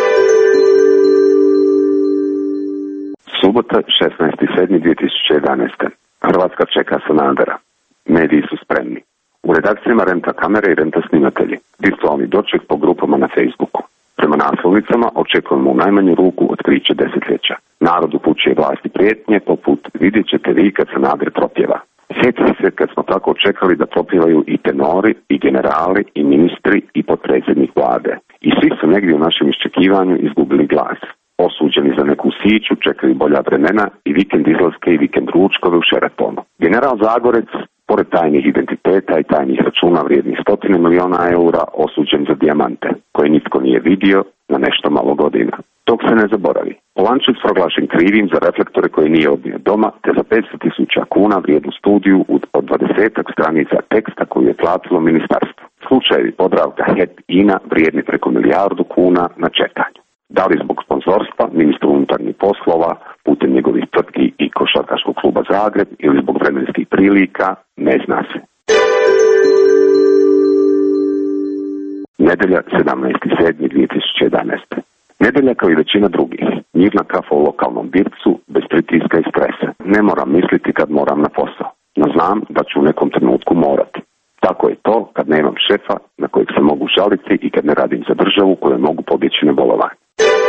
Subota, šesnaesti sedmi dvije tisuće jedanaeste. Hrvatska čeka Sanadera. Mediji su spremni. U redakcijama renta kamere i renta snimatelji. Virtualni doček po grupama na Facebooku. Prema naslovnicama očekujemo u najmanju ruku otkriće desetljeća. Narod upućuje vlasti prijetnje poput vidjet ćete vi kad Sanader propjeva. Sjetite se kad smo tako čekali da propjevaju i tenori, i generali, i ministri, i potpredsjednik vlade. I svi su negdje u našem iščekivanju izgubili glas. Osuđeni za neku siću, čekaju bolja vremena i vikend izlaske i vikend ručkove u Sheratonu. General Zagorec, pored tajnih identiteta i tajnih računa vrijednih stotine miliona eura, osuđen za dijamante, koje nitko nije vidio na nešto malo godina. Dok se ne zaboravi. Polančec proglašen krivim za reflektore koje nije odnio doma, te za petsto tisuća kuna vrijednu studiju od dvadesetak stranica teksta koju je platilo ministarstvo. Slučajevi Podravka, H E P, INA vrijedni preko milijardu kuna na čekanju. Da li zbog sponzorstva, ministru unutarnjih poslova, putem njegovih tvrtki i košarkaškog kluba Zagreb ili zbog vremenskih prilika, ne zna se. Nedelja, sedamnaesti sedmi dvije tisuće jedanaeste. Nedelja kao i većina drugih. Njivna kafa u lokalnom bircu, bez pritiska i stresa. Ne moram misliti kad moram na posao, no znam da ću u nekom trenutku morati. Tako je to kad nemam šefa na kojeg se mogu žaliti i kad ne radim za državu koju mogu pobjeći na bolovanje.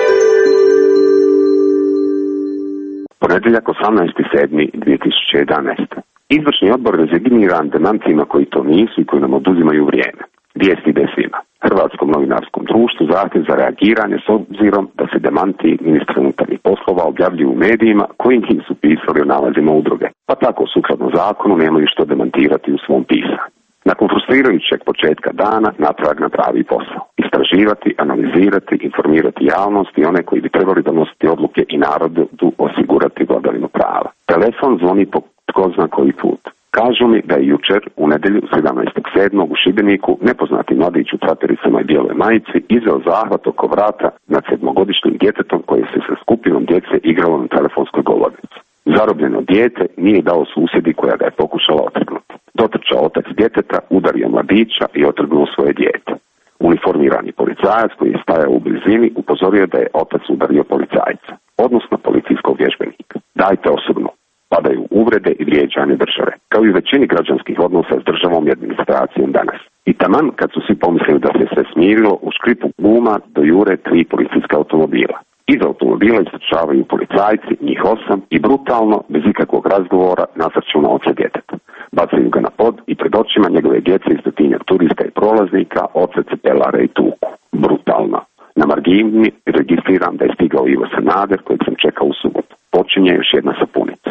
Ponedjeljak, osamnaesti sedmi dvije tisuće jedanaeste. Izvršni odbor rezigniran demantima koji to nisu i koji nam oduzimaju vrijeme. Vijest ide svima. Hrvatskom novinarskom društvu zahtjev za reagiranje s obzirom da se demanti ministra unutarnjih poslova objavljuju u medijima koji nisu pisali o nalazima udruge. Pa tako sukladno zakonu nemaju što demantirati u svom pisanju. Nakon frustrirajućeg početka dana natrag na pravi posao. Istraživati, analizirati, informirati javnost i one koji bi trebali donositi odluke i narodu osigurati vladavinu prava. Telefon zvoni po tko zna koji put. Kažu mi da je jučer u nedjelju sedamnaestog sedmog u Šibeniku nepoznati mladić u trapericama i bijeloj majici izveo zahvat oko vrata nad sedmogodišnjim djetetom koje se sa skupinom djece igralo na telefonskoj govornici. Zarobljeno dijete nije dao susjedi koja ga je pokušala otrgnuti. Dotrčao otac djeteta, udario mladića i otrgnuo svoje dijete. Uniformirani policajac koji je stajao u blizini upozorio da je otac udario policajca, odnosno policijskog vježbenika. Dajte osobno. Padaju uvrede i vrijeđanje države, kao i u većini građanskih odnosa s državom i administracijom danas. I taman kad su svi pomislili da se sve smirilo, u škripu guma dojure tri policijska automobila. Iz automobila istrčavaju policajci, njih osam, i brutalno, bez ikakvog razgovora, nasrću na oca djeteta. Bacaju ga na pod i pred očima njegove djece i stotinjak turista i prolaznika oca cepelare i tuku. Brutalno. Na margini registriram da je stigao Ivo Sanader, kojeg sam čekao u subotu. Počinje još jedna sapunica.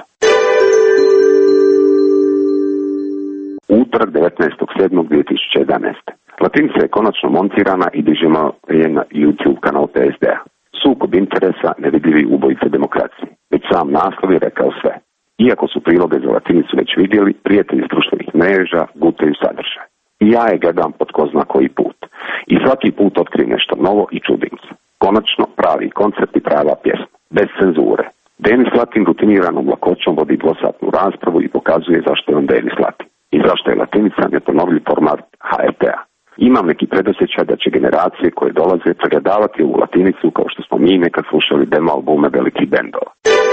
Utorak devetnaestog sedmog dvije tisuće jedanaeste. Latinica je konačno montirana i dižemo je na YouTube kanal P S D-a. Sukob interesa, nevidljivi ubojice demokracije. Već sam naslov je rekao sve. Iako su priloge za Latinicu već vidjeli, prijatelji s društvenih mreža gutaju sadržaj. I ja je gledam pod ko zna koji put. I svaki put otkrijem nešto novo i čudim se. Konačno pravi koncept i prava pjesma. Bez cenzure. Denis Latin rutiniranom lakoćom vodi dvosatnu raspravu i pokazuje zašto je on Denis Latin. I zašto je Latinica neponovljiv format H R T-a. Imam neki predosjećaj da će generacije koje dolaze pregledavati ovu Latinicu kao što smo mi nekad slušali demo albume velikih bendova.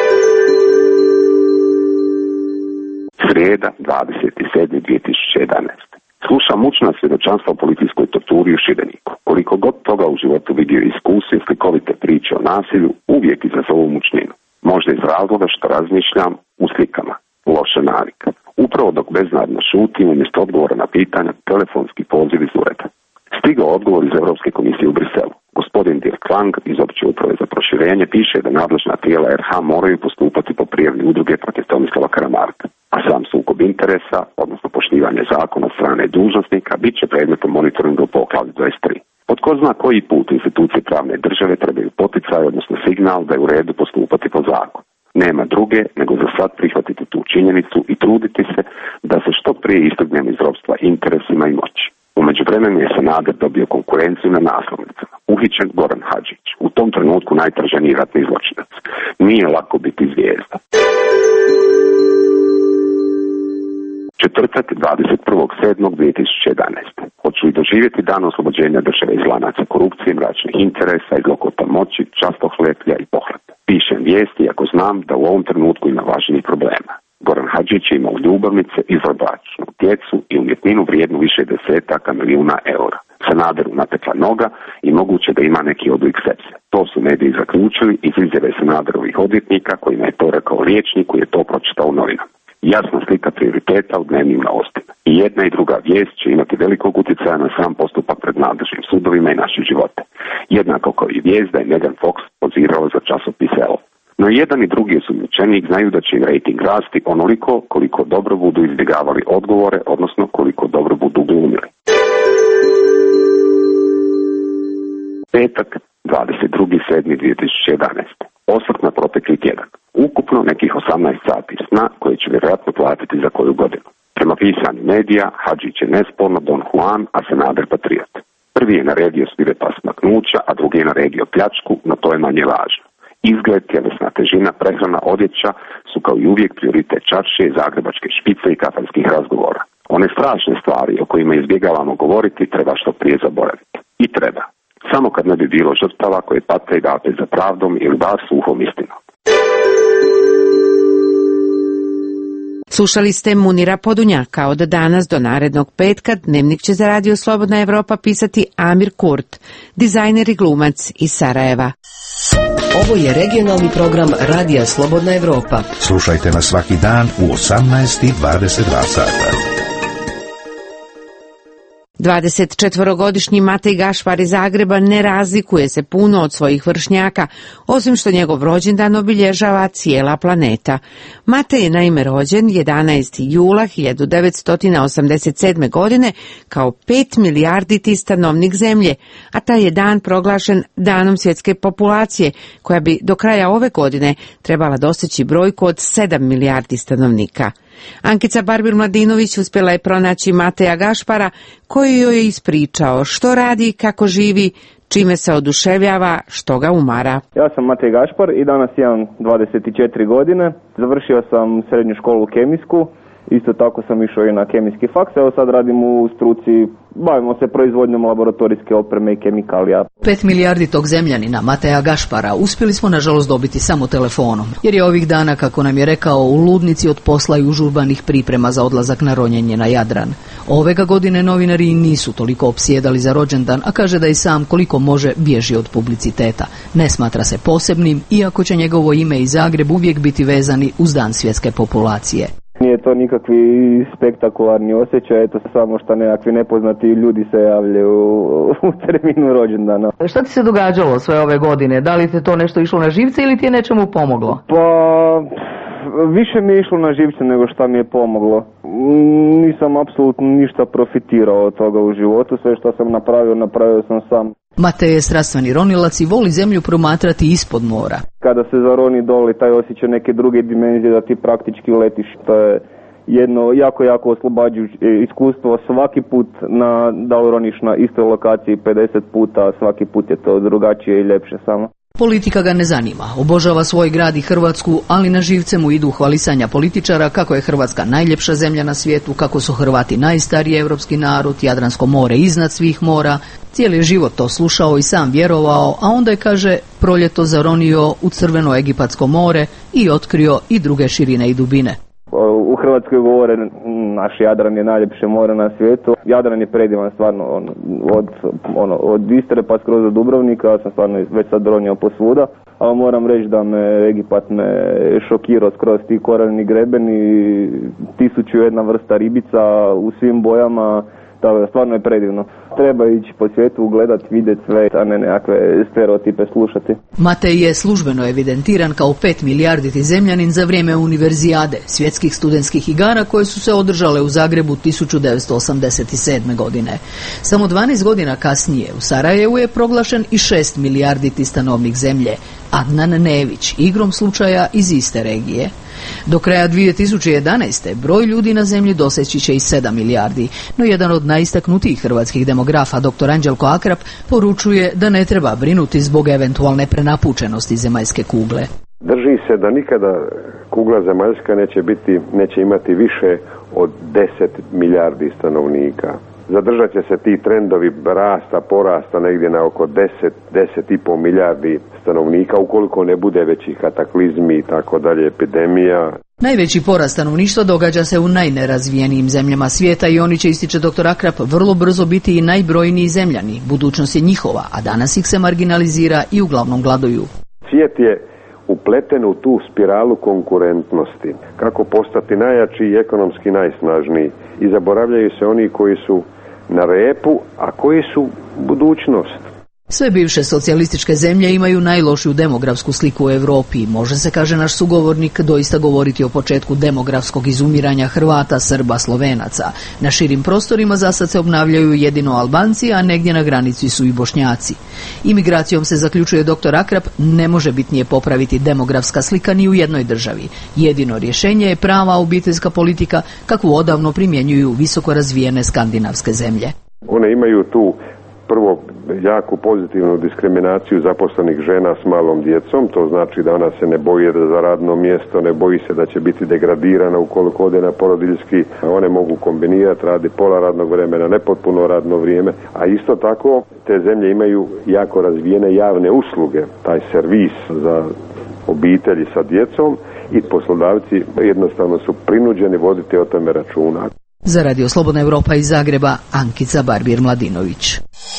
Srijeda, dvadesetog sedmog dvije tisuće jedanaeste. Slušam mučna svjedočanstva o policijskoj torturi u Šibeniku. Koliko god toga u životu vidio i iskusio slikovite priče o nasilju, uvijek izazovu mučninu. Možda iz razloga što razmišljam u slikama. Loša navika. Upravo dok beznadno šutim, umjesto odgovora na pitanja, telefonski poziv iz ureda. Stigao odgovor iz Europske komisije u Briselu. Gospodin Dirk Lang iz Opće uprave za proširenje piše da nadležna tijela R H moraju postupati po prijavi udruge protiv Tomislava Karamarka, a sam sukob interesa, odnosno poštivanje zakona od strane dužnosnika, bit će predmetom monitoringa po glavi dvadeset tri. Pod ko zna koji put institucije pravne države trebaju poticaj, odnosno signal da je u redu postupati po zakonu. Nema druge nego za sad prihvatiti tu činjenicu i truditi se da se što prije istognemo iz ropstva interesima i moći. U međuvremenu je Sanader dobio konkurenciju na naslovnicama. Uhićen Goran Hadžić, u tom trenutku najtraženiji ratni zločinac. Nije lako biti zvijezda. Četvrtak, dvadeset prvog sedmog dvije tisuće jedanaeste. Hoću i doživjeti dan oslobođenja države iz lanaca korupcije, mračnih interesa i zlokota moći, častohleplja i pohrata. Pišem vijesti ako znam da u ovom trenutku ima važnijih problema. Goran Hadžić je imao ljubavnice, izrabačnu djecu i umjetninu vrijednu više desetaka milijuna eura. Sanaderu natekla noga i moguće da ima neki oblik sepse. To su mediji zaključili iz izjave Sanaderovih odvjetnika kojima je to rekao liječnik koji je to pročitao u novinama. Jasna slika prioriteta u dnevnim novostima. I jedna i druga vijest će imati velikog utjecaja na sam postupak pred nadležnim sudovima i naše živote. Jednako kao i vijest da je Megan Fox pozirala za časopis Elle. No jedan i drugi osumnjičenik znaju da će im rating rasti onoliko koliko dobro budu izbjegavali odgovore, odnosno koliko dobro budu glumili. Petak, dvadeset drugog sedmog dvije tisuće jedanaeste. Osvrt na protekli tjedan. Ukupno nekih osamnaest sati sna koje će vjerojatno platiti za koju godinu. Prema pisanju medija, Hadžić je nesporno Don Juan, a Sanader patriot. Prvi je naredio svirepa smaknuća, a drugi je naredio pljačku, no to je manje važno. Izgled, tjelesna težina, prehrana, odjeća su kao i uvijek prioritet čaršije, zagrebačke špice i kafanskih razgovora. One strašne stvari o kojima izbjegavamo govoriti treba što prije zaboraviti. I treba. Samo kad ne bi bilo žrtava koje pate i vape za pravdom ili bar suhom istinom. Slušali ste Munira Podunjaka. Od danas do narednog petka dnevnik će za Radio Slobodna Evropa pisati Amir Kurt, dizajner i glumac iz Sarajeva. Ovo je regionalni program Radija Slobodna Evropa. Slušajte nas svaki dan u osamnaest i dvadeset dva sata. dvadesetčetvorogodišnji Matej Gašpar iz Zagreba ne razlikuje se puno od svojih vršnjaka, osim što njegov rođendan obilježava cijela planeta. Matej je naime rođen jedanaestog jula hiljadu devetsto osamdeset sedme. godine kao pet milijarditi stanovnik zemlje, a taj je dan proglašen Danom svjetske populacije, koja bi do kraja ove godine trebala doseći brojku od sedam milijardi stanovnika. Ankica Barbil-Mladinović uspjela je pronaći Mateja Gašpara, koji joj je ispričao što radi, kako živi, čime se oduševljava, što ga umara. Ja sam Matej Gašpar i danas imam dvadeset četiri godine. Završio sam srednju školu kemijsku Isto tako sam išao i na kemijski faks, evo sad radim u struci, bavimo se proizvodnjom laboratorijske opreme i kemikalija. Pet milijardi tog zemljanina, Mateja Gašpara, uspjeli smo nažalost dobiti samo telefonom, jer je ovih dana, kako nam je rekao, u ludnici od posla i užurbanih priprema za odlazak na ronjenje na Jadran. Ove ga godine novinari nisu toliko opsjedali za rođendan, a kaže da i sam koliko može bježi od publiciteta. Ne smatra se posebnim, iako će njegovo ime i Zagreb uvijek biti vezani uz dan svjetske populacije. Nije to nikakvi spektakularni osjećaj, eto samo što nekakvi nepoznati ljudi se javljaju u terminu rođendana. Šta ti se događalo sve ove godine? Da li te to nešto išlo na živce ili ti je nečemu pomoglo? Pa, više mi je išlo na živce nego što mi je pomoglo. Nisam apsolutno ništa profitirao od toga u životu, sve što sam napravio, napravio sam sam. Matej je strastveni ronilac i voli zemlju promatrati ispod mora. Kada se zaroni doli, taj osjećaj neke druge dimenzije da ti praktički letiš, to je jedno jako, jako oslobađajuće iskustvo. Svaki put na, da li roniš na istoj lokaciji pedeset puta, svaki put je to drugačije i ljepše samo. Politika ga ne zanima, obožava svoj grad i Hrvatsku, ali na živce mu idu hvalisanja političara kako je Hrvatska najljepša zemlja na svijetu, kako su Hrvati najstariji europski narod, Jadransko more iznad svih mora. Cijeli život to slušao i sam vjerovao, a onda je, kaže, proljeto zaronio u crveno Egipatsko more i otkrio i druge širine i dubine. U Hrvatskoj govore naš Jadran je najljepše more na svijetu. Jadran je predivan stvarno on, od, ono, od Istre pa skroz do Dubrovnika, ja sam stvarno već sad ronio posvuda, ali moram reći da me Egipat me šokirao skroz ti koralni grebeni, tisuću jedna vrsta ribica u svim bojama. Da, stvarno je predivno. Treba ići po svijetu, gledati, vidjeti sve, a ne nekakve stereotipe slušati. Matej je službeno evidentiran kao pet milijarditi zemljanin za vrijeme Univerzijade, svjetskih studentskih igara koje su se održale u Zagrebu tisuću devetsto osamdeset sedme. godine. Samo dvanaest godina kasnije u Sarajevu je proglašen i šest milijarditi stanovnik zemlje, Adnan Nević, igrom slučaja iz iste regije. Do kraja dvije tisuće jedanaeste. broj ljudi na zemlji doseći će i sedam milijardi, no jedan od najistaknutijih hrvatskih demografa, dr. Anđelko Akrap, poručuje da ne treba brinuti zbog eventualne prenapučenosti zemaljske kugle. Drži se da nikada kugla zemaljska neće biti, neće imati više od deset milijardi stanovnika. Zadržat će se ti trendovi rasta, porasta negdje na oko deset, deset i pol milijardi stanovnika, ukoliko ne bude većih kataklizmi i tako dalje, epidemija. Najveći porast stanovništva događa se u najnerazvijenijim zemljama svijeta i oni će, ističe doktor Akrap, vrlo brzo biti i najbrojniji zemljani. Budućnost je njihova, a danas ih se marginalizira i uglavnom gladuju. Svijet je upleten u tu spiralu konkurentnosti. Kako postati najjači i ekonomski najsnažniji. I zaboravljaju se oni koji su na repu, a koji su budućnost. Sve bivše socijalističke zemlje imaju najlošiju demografsku sliku u Europi. Može se, kaže naš sugovornik, doista govoriti o početku demografskog izumiranja Hrvata, Srba, Slovenaca. Na širim prostorima zasad se obnavljaju jedino Albanci, a negdje na granici su i Bošnjaci. Imigracijom, se zaključuje doktor Akrap, ne može bitnije popraviti demografska slika ni u jednoj državi. Jedino rješenje je prava obiteljska politika kakvu odavno primjenjuju visoko razvijene skandinavske zemlje. One imaju tu prvo jako pozitivnu diskriminaciju zaposlenih žena s malom djecom, to znači da ona se ne boji za radno mjesto, ne boji se da će biti degradirana ukoliko ode na porodiljski, one mogu kombinirati, radi pola radnog vremena, nepotpuno radno vrijeme, a isto tako te zemlje imaju jako razvijene javne usluge, taj servis za obitelji sa djecom i poslodavci jednostavno su prinuđeni voditi o tome računa. Za Radio Slobodna Evropa iz Zagreba, Ankica Barbir-Mladinović.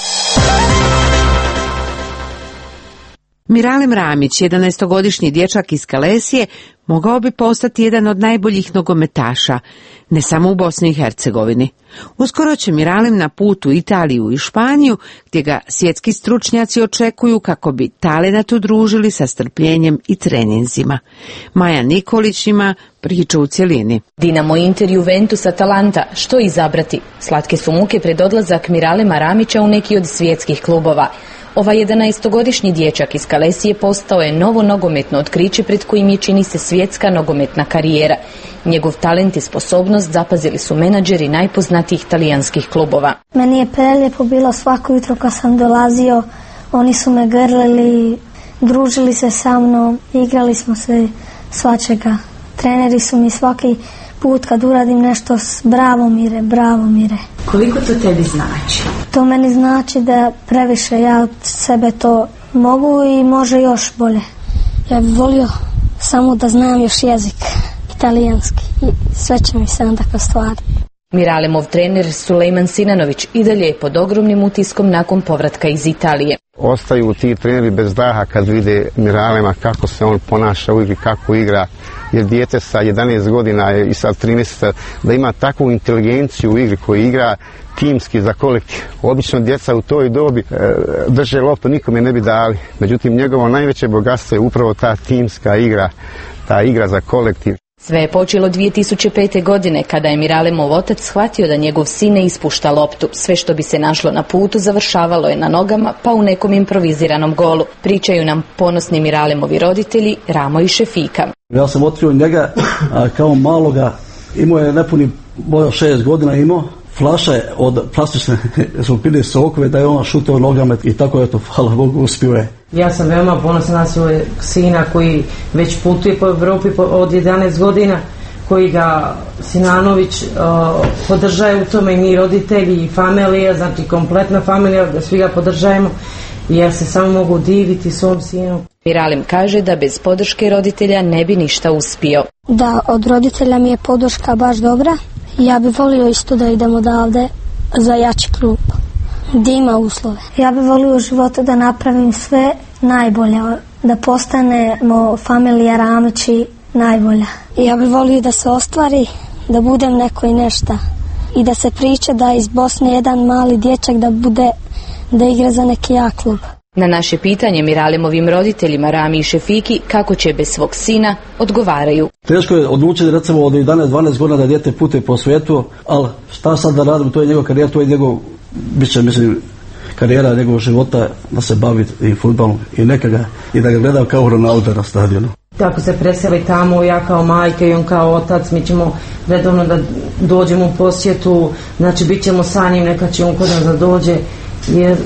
Miralem Ramić, jedanaestogodišnji dječak iz Kalesije, mogao bi postati jedan od najboljih nogometaša, ne samo u Bosni i Hercegovini. Uskoro će Miralem na put u Italiju i Španiju, gdje ga svjetski stručnjaci očekuju kako bi talenat udružili sa strpljenjem i treninzima. Maja Nikolić ima priču u cjelini. Dinamo Inter, Juventus, Atalanta, što izabrati? Slatke su muke pred odlazak Miralema Ramića u neki od svjetskih klubova. Ovaj jedanaestogodišnji dječak iz Kalesije postao je novo nogometno otkriće pred kojim je, čini se, svjetska nogometna karijera. Njegov talent i sposobnost zapazili su menadžeri najpoznatijih talijanskih klubova. Meni je prelijepo bilo svako jutro kad sam dolazio, oni su me grlili, družili se sa mnom, igrali smo se svačega. Treneri su mi svaki put kad uradim nešto s bravo Mire, bravo Mire. Koliko to tebi znači? To meni znači da previše ja od sebe to mogu i može još bolje. Ja bih volio samo da znam još jezik, italijanski, i sve će mi se onda stvari. Miralemov trener Sulejman Sinanović i dalje je pod ogromnim utiskom nakon povratka iz Italije. Ostaju ti treneri bez daha kad vide Miralema kako se on ponaša u igri, kako igra, jer dijete sa jedanaest godina i sa tri mjeseca da ima takvu inteligenciju u igri koji igra timski za kolektiv. Obično djeca u toj dobi e, drže loptu, nikome ne bi dali. Međutim, njegovo najveće bogatstvo je upravo ta timska igra, ta igra za kolektiv. Sve je počelo dvije tisuće pete. godine kada je Miralemov otac shvatio da njegov sin ne ispušta loptu. Sve što bi se našlo na putu završavalo je na nogama pa u nekom improviziranom golu. Pričaju nam ponosni Miralemovi roditelji Ramo i Šefika. Ja sam otkrio njega a, kao maloga, imao je nepuni bojo šest godina imao. Flaša je od plastične smo pili sokove da je on šutao nogama i tako je to, hvala Bogu, uspio je. Ja sam veoma ponosna na svoj sina koji već putuje po Evropi od jedanaest godina, koji ga Sinanović uh, podržaje u tome i mi roditelji i familija, znači kompletna familija, da svi ga podržajemo i ja se samo mogu diviti svom sinu. Miralem kaže da bez podrške roditelja ne bi ništa uspio. Da, od roditelja mi je podrška baš dobra. Ja bih volio isto da idem odavde za jači klub, gdje ima uslove. Ja bih volio u životu da napravim sve najbolje, da postanemo familija Ramići najbolja. Ja bih volio da se ostvari, da budem neko i nešta i da se priča da iz Bosne jedan mali dječak da bude, da igra za neki jak klub. Na naše pitanje Miralemovim roditeljima Rami i Šefiki kako će bez svog sina odgovaraju. Teško je odlučiti recimo od jedanaest dvanaest godina da dijete putuje po svijetu, ali šta sad da radim, to je njegov karijera, to je njegov, bit će mislim karijera njegovog života da se bavi i fudbalom i neka ga, i da ga gleda kao Ronaldo na stadionu. Tako se preseli tamo, ja kao majka i on kao otac, mi ćemo redovno da dođemo u posjetu, znači bit ćemo sa njim, neka će on kod nas da dođe, jer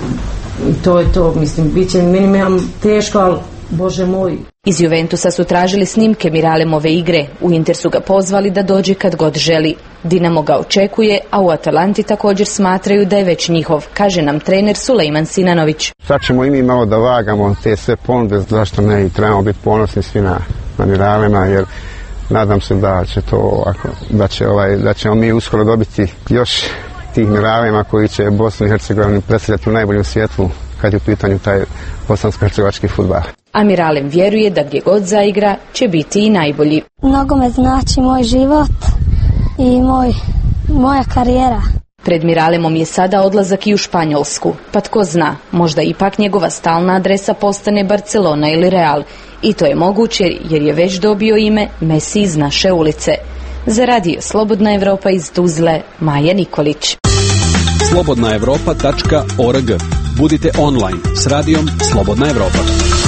to je to, mislim, bit će minimalno teško, ali Bože moj. Iz Juventusa su tražili snimke Miralemove igre, u Inter su ga pozvali da dođe kad god želi. Dinamo ga očekuje, a u Atalanti također smatraju da je već njihov, kaže nam trener Sulejman Sinanović. Sad ćemo i mi malo da vagamo te sve ponude, zašto ne, i trebamo biti ponosni svi na, na Miralema, jer nadam se da će to, ako, da, će ovaj, da ćemo mi uskoro dobiti još tih Miralema koji će Bosnu i Hercegovinu predstavljati u najboljem svjetlu kad je u pitanju taj bosansko-hercegovački fudbal. A Miralem vjeruje da gdje god zaigra će biti i najbolji. Mnogome znači moj život i moj, moja karijera. Pred Miralemom je sada odlazak i u Španjolsku, pa tko zna, možda ipak njegova stalna adresa postane Barcelona ili Real. I to je moguće jer je već dobio ime Messi iz naše ulice. Za radio Slobodna Evropa iz Tuzle, Maja Nikolić. slobodna evropa tačka org. Budite online s radijom Slobodna Evropa.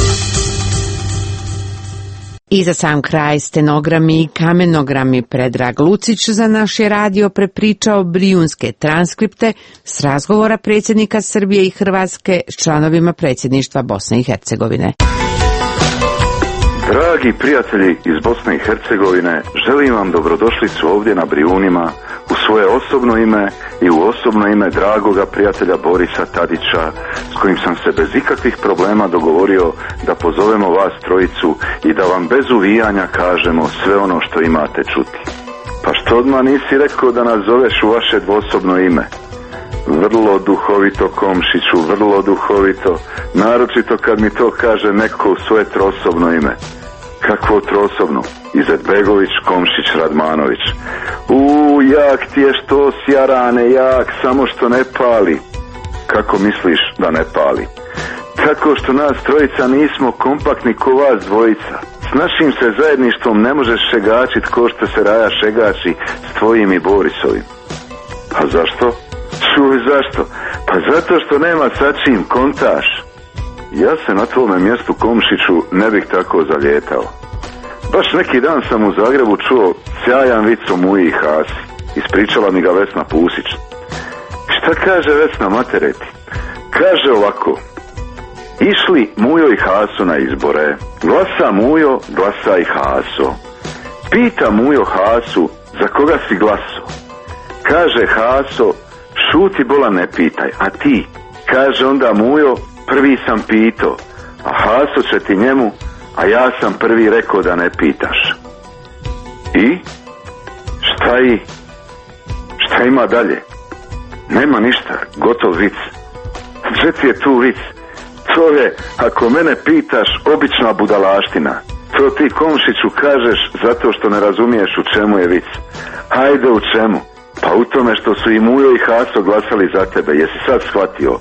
I za sam kraj stenogrami i kamenogrami. Predrag Lucić za naš je radio prepričao brijunske transkripte s razgovora predsjednika Srbije i Hrvatske s članovima predsjedništva Bosne i Hercegovine. Dragi prijatelji iz Bosne i Hercegovine, želim vam dobrodošlicu ovdje na Brijunima u svoje osobno ime i u osobno ime dragoga prijatelja Borisa Tadića, s kojim sam se bez ikakvih problema dogovorio da pozovemo vas trojicu i da vam bez uvijanja kažemo sve ono što imate čuti. Pa što odmah nisi rekao da nas zoveš u vaše dvosobno ime? Vrlo duhovito, Komšiću, vrlo duhovito, naročito kad mi to kaže neko u svoje trosobno ime. Kakvo trosobno? Izetbegović, Komšić, Radmanović. Uuu, jak ti je što sjarane, jak, samo što ne pali. Kako misliš da ne pali? Tako što nas trojica nismo kompaktni ko vas dvojica. S našim se zajedništvom ne možeš šegačit ko što se Raja šegači s tvojim i Borisovim. Pa zašto? Čuj, zašto? Pa zato što nema sa čim kontaš. Ja se na tvome mjestu, Komšiću, ne bih tako zaljetao. Baš neki dan sam u Zagrebu čuo sjajan vic o Muji i Hasi. Ispričala mi ga Vesna Pusić. Šta kaže Vesna Matereti? Kaže ovako: išli Mujo i Haso na izbore. Glasa Mujo, glasa i Haso. Pita Mujo Hasu: za koga si glasao? Kaže Haso, šuti bola ne pitaj, a ti? Kaže onda Mujo, prvi sam pitao, a Haso će ti njemu, a ja sam prvi rekao da ne pitaš. I? Šta i? Šta ima dalje? Nema ništa, gotov vic. Gdje ti je tu vic? To je, ako mene pitaš, obična budalaština. To ti, Komšiću, kažeš zato što ne razumiješ u čemu je vic. Hajde u čemu? Pa u tome što su i Mujo i Haso glasali za tebe. Jesi sad shvatio?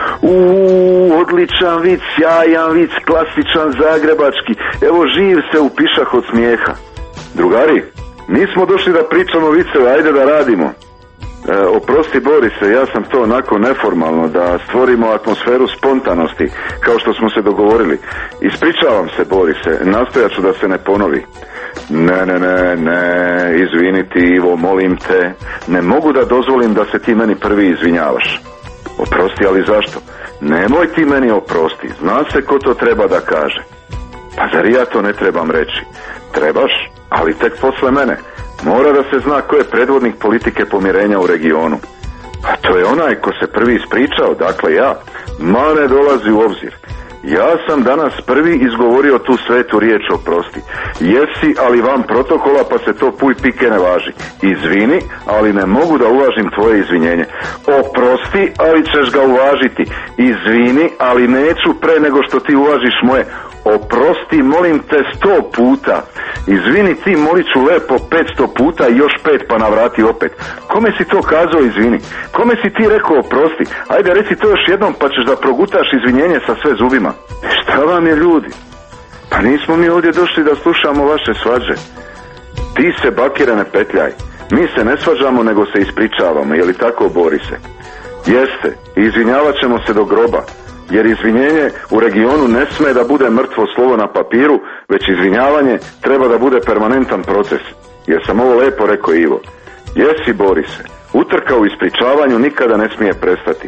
Uuu, odličan vic, jajan vic, klasičan zagrebački. Evo, živ se upišah od smijeha. Drugari, nismo došli da pričamo viceve, ajde da radimo. E, oprosti Borise, ja sam to onako neformalno, da stvorimo atmosferu spontanosti, kao što smo se dogovorili. Ispričavam se, Borise, nastojat ću da se ne ponovi. Ne, ne, ne, ne, izvini ti, Ivo, molim te, ne mogu da dozvolim da se ti meni prvi izvinjavaš. Oprosti, ali zašto? Nemoj ti meni oprosti, zna se ko to treba da kaže. Pa zar ja to ne trebam reći? Trebaš, ali tek posle mene. Mora da se zna ko je predvodnik politike pomirenja u regionu. A to je onaj ko se prvi ispričao, dakle ja. Ma ne dolazi u obzir. Ja sam danas prvi izgovorio tu svetu riječ oprosti. Jesi, ali van protokola, pa se to puj pike ne važi. Izvini, ali ne mogu da uvažim tvoje izvinjenje. Oprosti, ali ćeš ga uvažiti. Izvini, ali neću pre nego što ti uvažiš moje. Oprosti, molim te sto puta. Izvini ti, molit ću lepo petsto puta i još pet pa navrati opet. Kome si to kazao izvini? Kome si ti rekao oprosti? Ajde reci to još jednom pa ćeš da progutaš izvinjenje sa sve zubima. Šta vam je, ljudi? Pa nismo mi ovdje došli da slušamo vaše svađe. Ti se, Bakire, ne petljaj. Mi se ne svađamo nego se ispričavamo, je li tako, Borise? Jeste, izvinjavat ćemo se do groba. Jer izvinjenje u regionu ne sme da bude mrtvo slovo na papiru, već izvinjavanje treba da bude permanentan proces. Jer sam ovo lepo rekao, Ivo. Jesi, Borise, utrka u ispričavanju nikada ne smije prestati.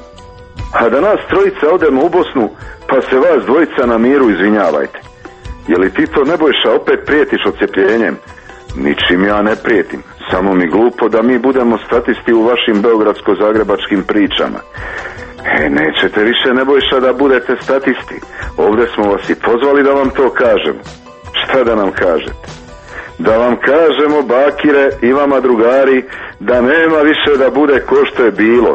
A da nas trojica odemo u Bosnu, pa se vas dvojica na miru izvinjavajte. Je li ti to, Nebojša, opet prijetiš odcepljenjem? Ničim ja ne prijetim. Samo mi glupo da mi budemo statisti u vašim beogradsko-zagrebačkim pričama. E, nećete više, Nebojša, da budete statisti. Ovdje smo vas i pozvali da vam to kažemo. Šta da nam kažete? Da vam kažemo, Bakire, i vama, drugari, da nema više da bude ko što je bilo.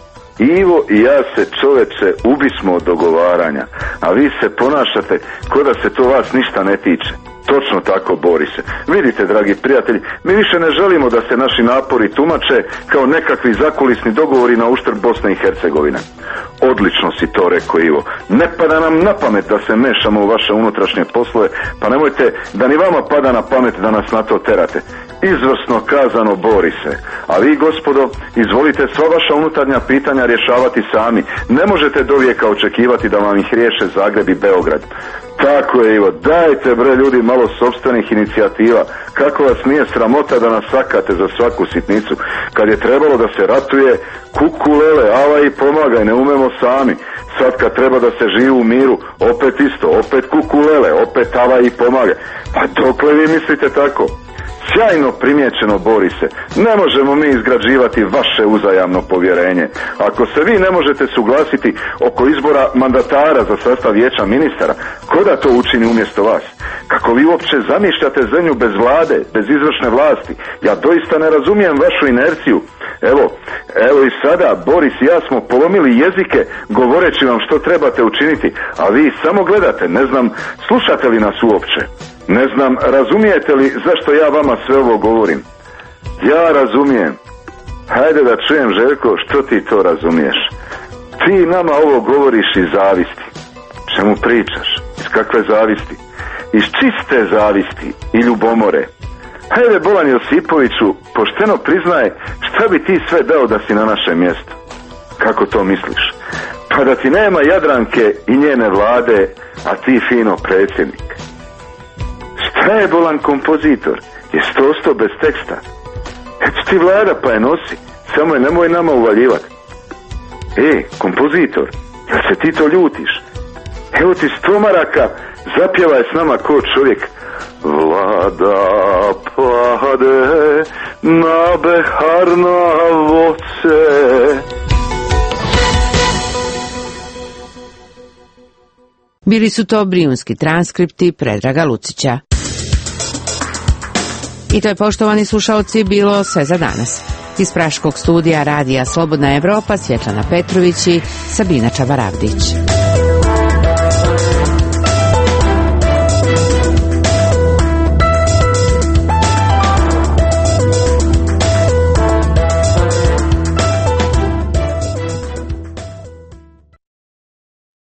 Ivo i ja se, čoveče, ubismo od dogovaranja, a vi se ponašate ko da se to vas ništa ne tiče. Točno tako, Borise. Vidite, dragi prijatelji, mi više ne želimo da se naši napori tumače kao nekakvi zakulisni dogovori na uštrb Bosne i Hercegovine. Odlično si to rekao, Ivo. Ne pada nam na pamet da se mešamo u vaše unutrašnje poslove, pa nemojte da ni vama pada na pamet da nas na to terate. Izvrsno kazano, Borise. A vi, gospodo, izvolite sva vaša unutarnja pitanja rješavati sami. Ne možete dovijeka očekivati da vam ih riješe Zagreb i Beograd. Tako je, Ivo, dajte, bre, ljudi, malo sopstvenih inicijativa. Kako vas nije sramota da nas sakate za svaku sitnicu? Kad je trebalo da se ratuje, kukulele, ava i pomagaj, ne umemo sami. Sad kad treba da se živi u miru, opet isto, opet kukulele, opet ava i pomagaj. Pa dokle vi mislite tako? Sjajno primijećeno, Borise. Ne možemo mi izgrađivati vaše uzajamno povjerenje. Ako se vi ne možete suglasiti oko izbora mandatara za sastav vijeća ministara, ko da to učini umjesto vas? Kako vi uopće zamišljate zemlju bez vlade, bez izvršne vlasti? Ja doista ne razumijem vašu inerciju. Evo, evo i sada Boris i ja smo polomili jezike govoreći vam što trebate učiniti, a vi samo gledate, ne znam, slušate li nas uopće? Ne znam, razumijete li zašto ja vama sve ovo govorim? Ja razumijem. Hajde da čujem, Željko, što ti to razumiješ? Ti nama ovo govoriš iz zavisti. Čemu pričaš? Iz kakve zavisti? Iz čiste zavisti i ljubomore. Hajde, Bolan Josipoviću, pošteno priznaje šta bi ti sve dao da si na našem mjestu. Kako to misliš? Pa da ti nema Jadranke i njene vlade, a ti fino predsjednik. Šta je, Bolan, kompozitor? Je sto sto bez teksta. Eto ti vlada pa je nosi. Samo je nemoj nama uvaljivati. E, kompozitor, jel se ti to ljutiš? Evo ti sto maraka, zapjevaj s nama ko čovjek. Vlada pade na beharna voce. Bili su to brijunski transkripti Predraga Lucića. I to je, poštovani slušalci, bilo sve za danas. Iz Praškog studija Radija Slobodna Evropa, Svjetlana Petrović i Sabina Čabaravdić.